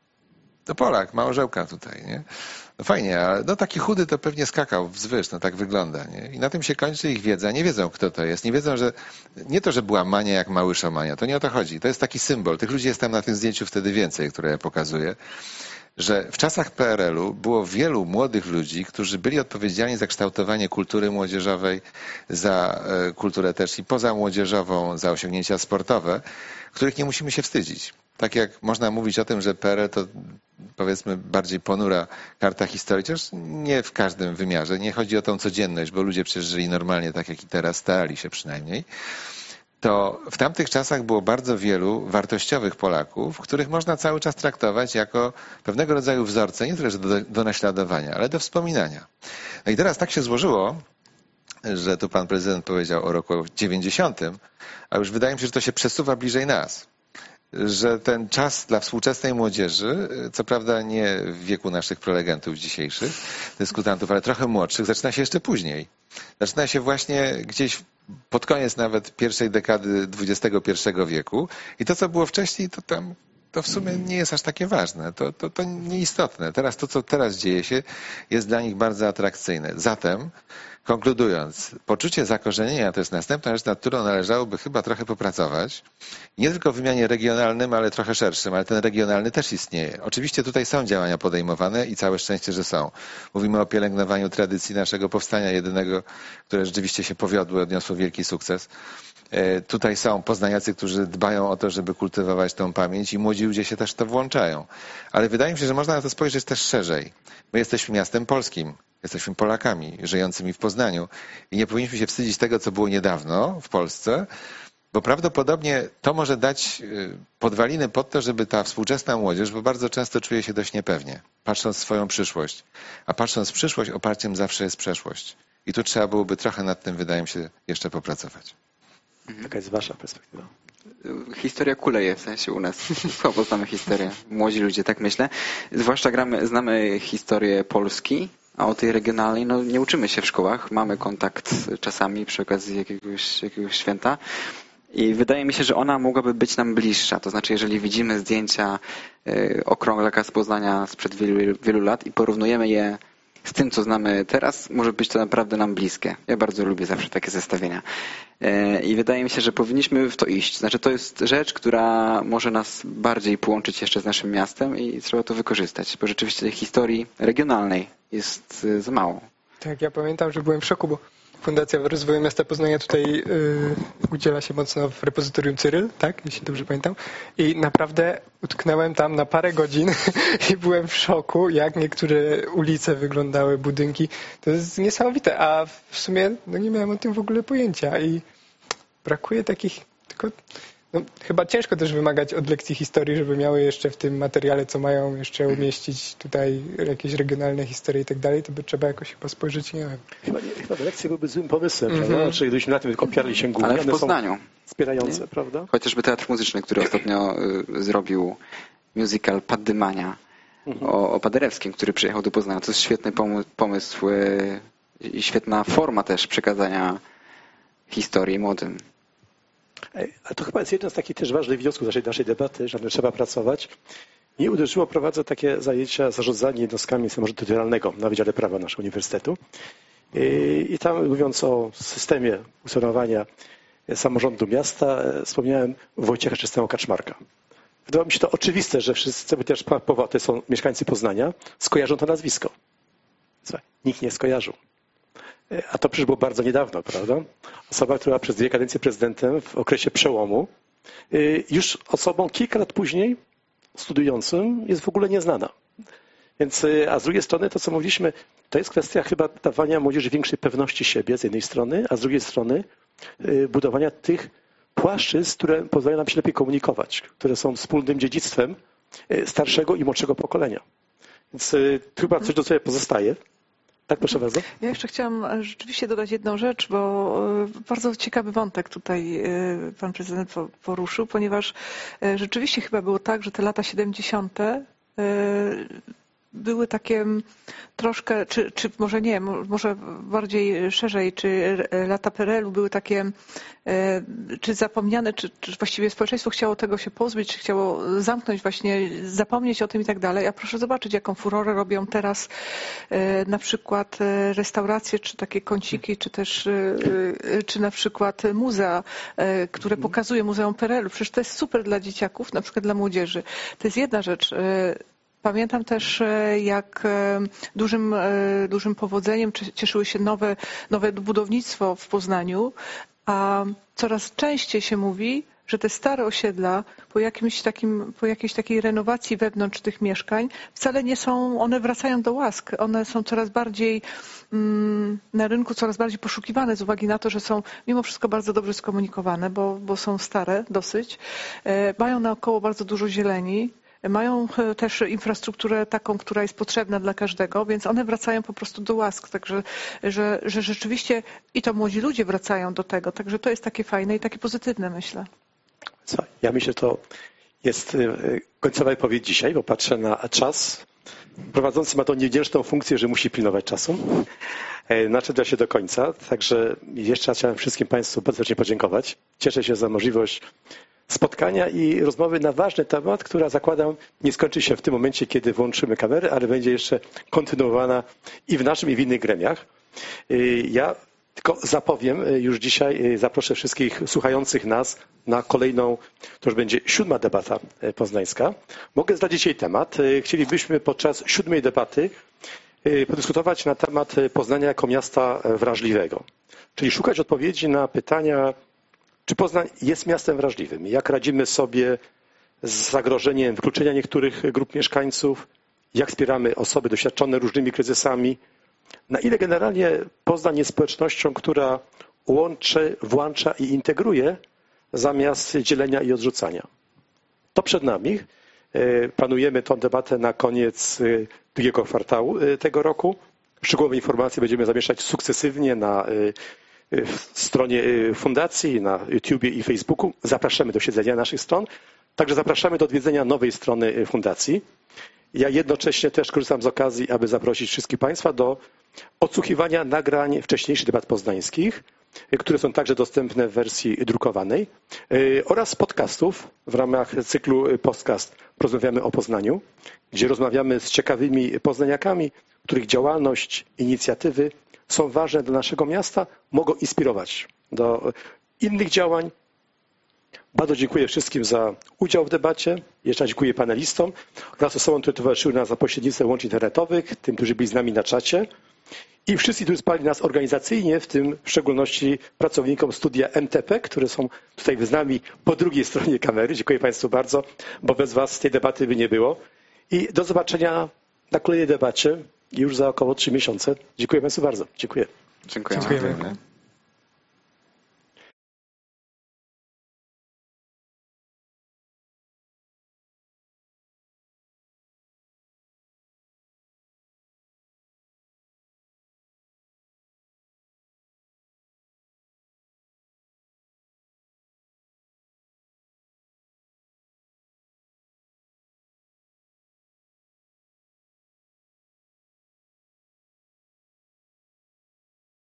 To Polak, ma orzełka tutaj, nie? No fajnie, ale no taki chudy to pewnie skakał wzwyż, no tak wygląda, nie? I na tym się kończy ich wiedza, nie wiedzą kto to jest, nie wiedzą, że nie to, że była Mania jak Małysza Mania, to nie o to chodzi, to jest taki symbol, tych ludzi jest tam na tym zdjęciu wtedy więcej, które ja pokazuję, że w czasach P R L-u było wielu młodych ludzi, którzy byli odpowiedzialni za kształtowanie kultury młodzieżowej, za kulturę też i pozamłodzieżową, za osiągnięcia sportowe, których nie musimy się wstydzić. Tak jak można mówić o tym, że P R L to powiedzmy bardziej ponura karta historii, chociaż nie w każdym wymiarze. Nie chodzi o tą codzienność, bo ludzie przecież żyli normalnie, tak jak i teraz, starali się przynajmniej. To w tamtych czasach było bardzo wielu wartościowych Polaków, których można cały czas traktować jako pewnego rodzaju wzorce, nie tyle do, do naśladowania, ale do wspominania. No i teraz tak się złożyło, że tu pan prezydent powiedział o roku dziewięćdziesiątym, a już wydaje mi się, że to się przesuwa bliżej nas. Że ten czas dla współczesnej młodzieży, co prawda nie w wieku naszych prelegentów dzisiejszych, dyskutantów, ale trochę młodszych, zaczyna się jeszcze później. Zaczyna się właśnie gdzieś pod koniec nawet pierwszej dekady dwudziestego pierwszego wieku i to, co było wcześniej, to tam to w sumie nie jest aż takie ważne, to, to, to nieistotne. Teraz to, co teraz dzieje się, jest dla nich bardzo atrakcyjne. Zatem, konkludując, poczucie zakorzenienia to jest następna rzecz, nad którą należałoby chyba trochę popracować. Nie tylko w wymianie regionalnym, ale trochę szerszym, ale ten regionalny też istnieje. Oczywiście tutaj są działania podejmowane i całe szczęście, że są. Mówimy o pielęgnowaniu tradycji naszego powstania jedynego, które rzeczywiście się powiodło, odniosło wielki sukces. Tutaj są poznaniacy, którzy dbają o to, żeby kultywować tą pamięć i młodzi ludzie się też w to włączają. Ale wydaje mi się, że można na to spojrzeć też szerzej. My jesteśmy miastem polskim, jesteśmy Polakami żyjącymi w Poznaniu i nie powinniśmy się wstydzić tego, co było niedawno w Polsce, bo prawdopodobnie to może dać podwaliny pod to, żeby ta współczesna młodzież, bo bardzo często czuje się dość niepewnie, patrząc w swoją przyszłość. A patrząc w przyszłość, oparciem zawsze jest przeszłość. I tu trzeba byłoby trochę nad tym, wydaje mi się, jeszcze popracować. Jaka jest wasza perspektywa? Historia kuleje, w sensie u nas słabo znamy historię. Młodzi ludzie, tak myślę. Zwłaszcza gramy, znamy historię Polski, a o tej regionalnej no, nie uczymy się w szkołach. Mamy kontakt czasami przy okazji jakiegoś, jakiegoś święta. I wydaje mi się, że ona mogłaby być nam bliższa. To znaczy, jeżeli widzimy zdjęcia okrąglaka z Poznania sprzed wielu, wielu lat i porównujemy je z tym, co znamy teraz, może być to naprawdę nam bliskie. Ja bardzo lubię zawsze takie zestawienia. I wydaje mi się, że powinniśmy w to iść. Znaczy, to jest rzecz, która może nas bardziej połączyć jeszcze z naszym miastem i trzeba to wykorzystać, bo rzeczywiście tej historii regionalnej jest za mało. Tak, ja pamiętam, że byłem w szoku, bo Fundacja Rozwoju Miasta Poznania tutaj yy, udziela się mocno w repozytorium Cyryl, tak, jeśli dobrze pamiętam. I naprawdę utknąłem tam na parę godzin i byłem w szoku, jak niektóre ulice wyglądały, budynki. To jest niesamowite, a w sumie no nie miałem o tym w ogóle pojęcia i brakuje takich, tylko no, chyba ciężko też wymagać od lekcji historii, żeby miały jeszcze w tym materiale, co mają, jeszcze umieścić tutaj jakieś regionalne historie i tak dalej, to by trzeba jakoś chyba spojrzeć, nie wiem. Chyba, nie, chyba lekcje byłyby złym pomysłem, mm-hmm. prawda? Czyli gdybyśmy na tym opierali się głównie, ale w Poznaniu. Wspierające, nie? Prawda? Chociażby Teatr Muzyczny, który ostatnio y, zrobił musical Paddymania mm-hmm. o, o Paderewskim, który przyjechał do Poznania. To jest świetny pomysł, pomysł y, i świetna forma też przekazania historii młodym. Ale to chyba jest jeden z takich też ważnych wniosków naszej, naszej debaty, że trzeba pracować. Mnie uderzyło, prowadzę takie zajęcia zarządzanie jednostkami samorządu terytorialnego na Wydziale Prawa naszego uniwersytetu. I, I tam mówiąc o systemie funkcjonowania samorządu miasta, wspomniałem Wojciecha Czystego Kaczmarka. Wydawało mi się to oczywiste, że wszyscy, by też to są mieszkańcy Poznania, skojarzą to nazwisko. Słuchaj, nikt nie skojarzył. A to przecież było bardzo niedawno, prawda? Osoba, która przez dwie kadencje prezydentem w okresie przełomu, już osobą kilka lat później studiującym jest w ogóle nieznana. Więc, a z drugiej strony to, co mówiliśmy, to jest kwestia chyba dawania młodzieży większej pewności siebie z jednej strony, a z drugiej strony budowania tych płaszczyzn, które pozwalają nam się lepiej komunikować, które są wspólnym dziedzictwem starszego i młodszego pokolenia. Więc chyba coś do sobie pozostaje. Tak, proszę bardzo. Ja jeszcze chciałam rzeczywiście dodać jedną rzecz, bo bardzo ciekawy wątek tutaj pan prezydent poruszył, ponieważ rzeczywiście chyba było tak, że te lata siedemdziesiąte były takie troszkę, czy, czy może nie, może bardziej szerzej, czy lata P R L u były takie, czy zapomniane, czy, czy właściwie społeczeństwo chciało tego się pozbyć, czy chciało zamknąć właśnie, zapomnieć o tym i tak dalej. A proszę zobaczyć, jaką furorę robią teraz na przykład restauracje, czy takie kąciki, czy też, czy na przykład muzea, które pokazuje Muzeum P R L u. Przecież to jest super dla dzieciaków, na przykład dla młodzieży. To jest jedna rzecz. Pamiętam też, jak dużym, dużym powodzeniem cieszyły się nowe, nowe budownictwo w Poznaniu, a coraz częściej się mówi, że te stare osiedla po, jakimś takim, po jakiejś takiej renowacji wewnątrz tych mieszkań wcale nie są, one wracają do łask. One są coraz bardziej mm, na rynku, coraz bardziej poszukiwane z uwagi na to, że są mimo wszystko bardzo dobrze skomunikowane, bo, bo są stare dosyć. Mają naokoło bardzo dużo zieleni. Mają też infrastrukturę taką, która jest potrzebna dla każdego, więc one wracają po prostu do łask. Także że, że rzeczywiście i to młodzi ludzie wracają do tego. Także to jest takie fajne i takie pozytywne, myślę. Co? Ja myślę, że to jest końcowa wypowiedź dzisiaj, bo patrzę na czas. Prowadzący ma tą niewdzięczną funkcję, że musi pilnować czasu. Nadszedł się do końca, także jeszcze raz chciałem wszystkim Państwu bardzo serdecznie podziękować. Cieszę się za możliwość spotkania i rozmowy na ważny temat, która zakładam nie skończy się w tym momencie, kiedy włączymy kamerę, ale będzie jeszcze kontynuowana i w naszym, i w innych gremiach. Ja tylko zapowiem już dzisiaj, zaproszę wszystkich słuchających nas na kolejną, to już będzie siódma debata poznańska. Mogę zdradzić jej temat. Chcielibyśmy podczas siódmej debaty podyskutować na temat Poznania jako miasta wrażliwego, czyli szukać odpowiedzi na pytania, czy Poznań jest miastem wrażliwym? Jak radzimy sobie z zagrożeniem wykluczenia niektórych grup mieszkańców? Jak wspieramy osoby doświadczone różnymi kryzysami? Na ile generalnie Poznań jest społecznością, która łączy, włącza i integruje zamiast dzielenia i odrzucania? To przed nami. Planujemy tę debatę na koniec drugiego kwartału tego roku. Szczegółowe informacje będziemy zamieszczać sukcesywnie na w stronie fundacji, na YouTubie i Facebooku. Zapraszamy do śledzenia naszych stron. Także zapraszamy do odwiedzenia nowej strony fundacji. Ja jednocześnie też korzystam z okazji, aby zaprosić wszystkich Państwa do odsłuchiwania nagrań wcześniejszych debat poznańskich, które są także dostępne w wersji drukowanej, oraz podcastów w ramach cyklu podcast Porozmawiamy o Poznaniu, gdzie rozmawiamy z ciekawymi poznaniakami, których działalność, inicjatywy są ważne dla naszego miasta, mogą inspirować do innych działań. Bardzo dziękuję wszystkim za udział w debacie. Jeszcze raz dziękuję panelistom oraz osobom, które towarzyszyły nas za pośrednictwem łączy internetowych, tym, którzy byli z nami na czacie i wszystkim, którzy wsparli nas organizacyjnie, w tym w szczególności pracownikom studia M T P, które są tutaj z nami po drugiej stronie kamery. Dziękuję Państwu bardzo, bo bez Was tej debaty by nie było. I do zobaczenia na kolejnej debacie już za około trzy miesiące. Dziękuję Państwu bardzo. Dziękuję. Dziękujemy. Dziękujemy.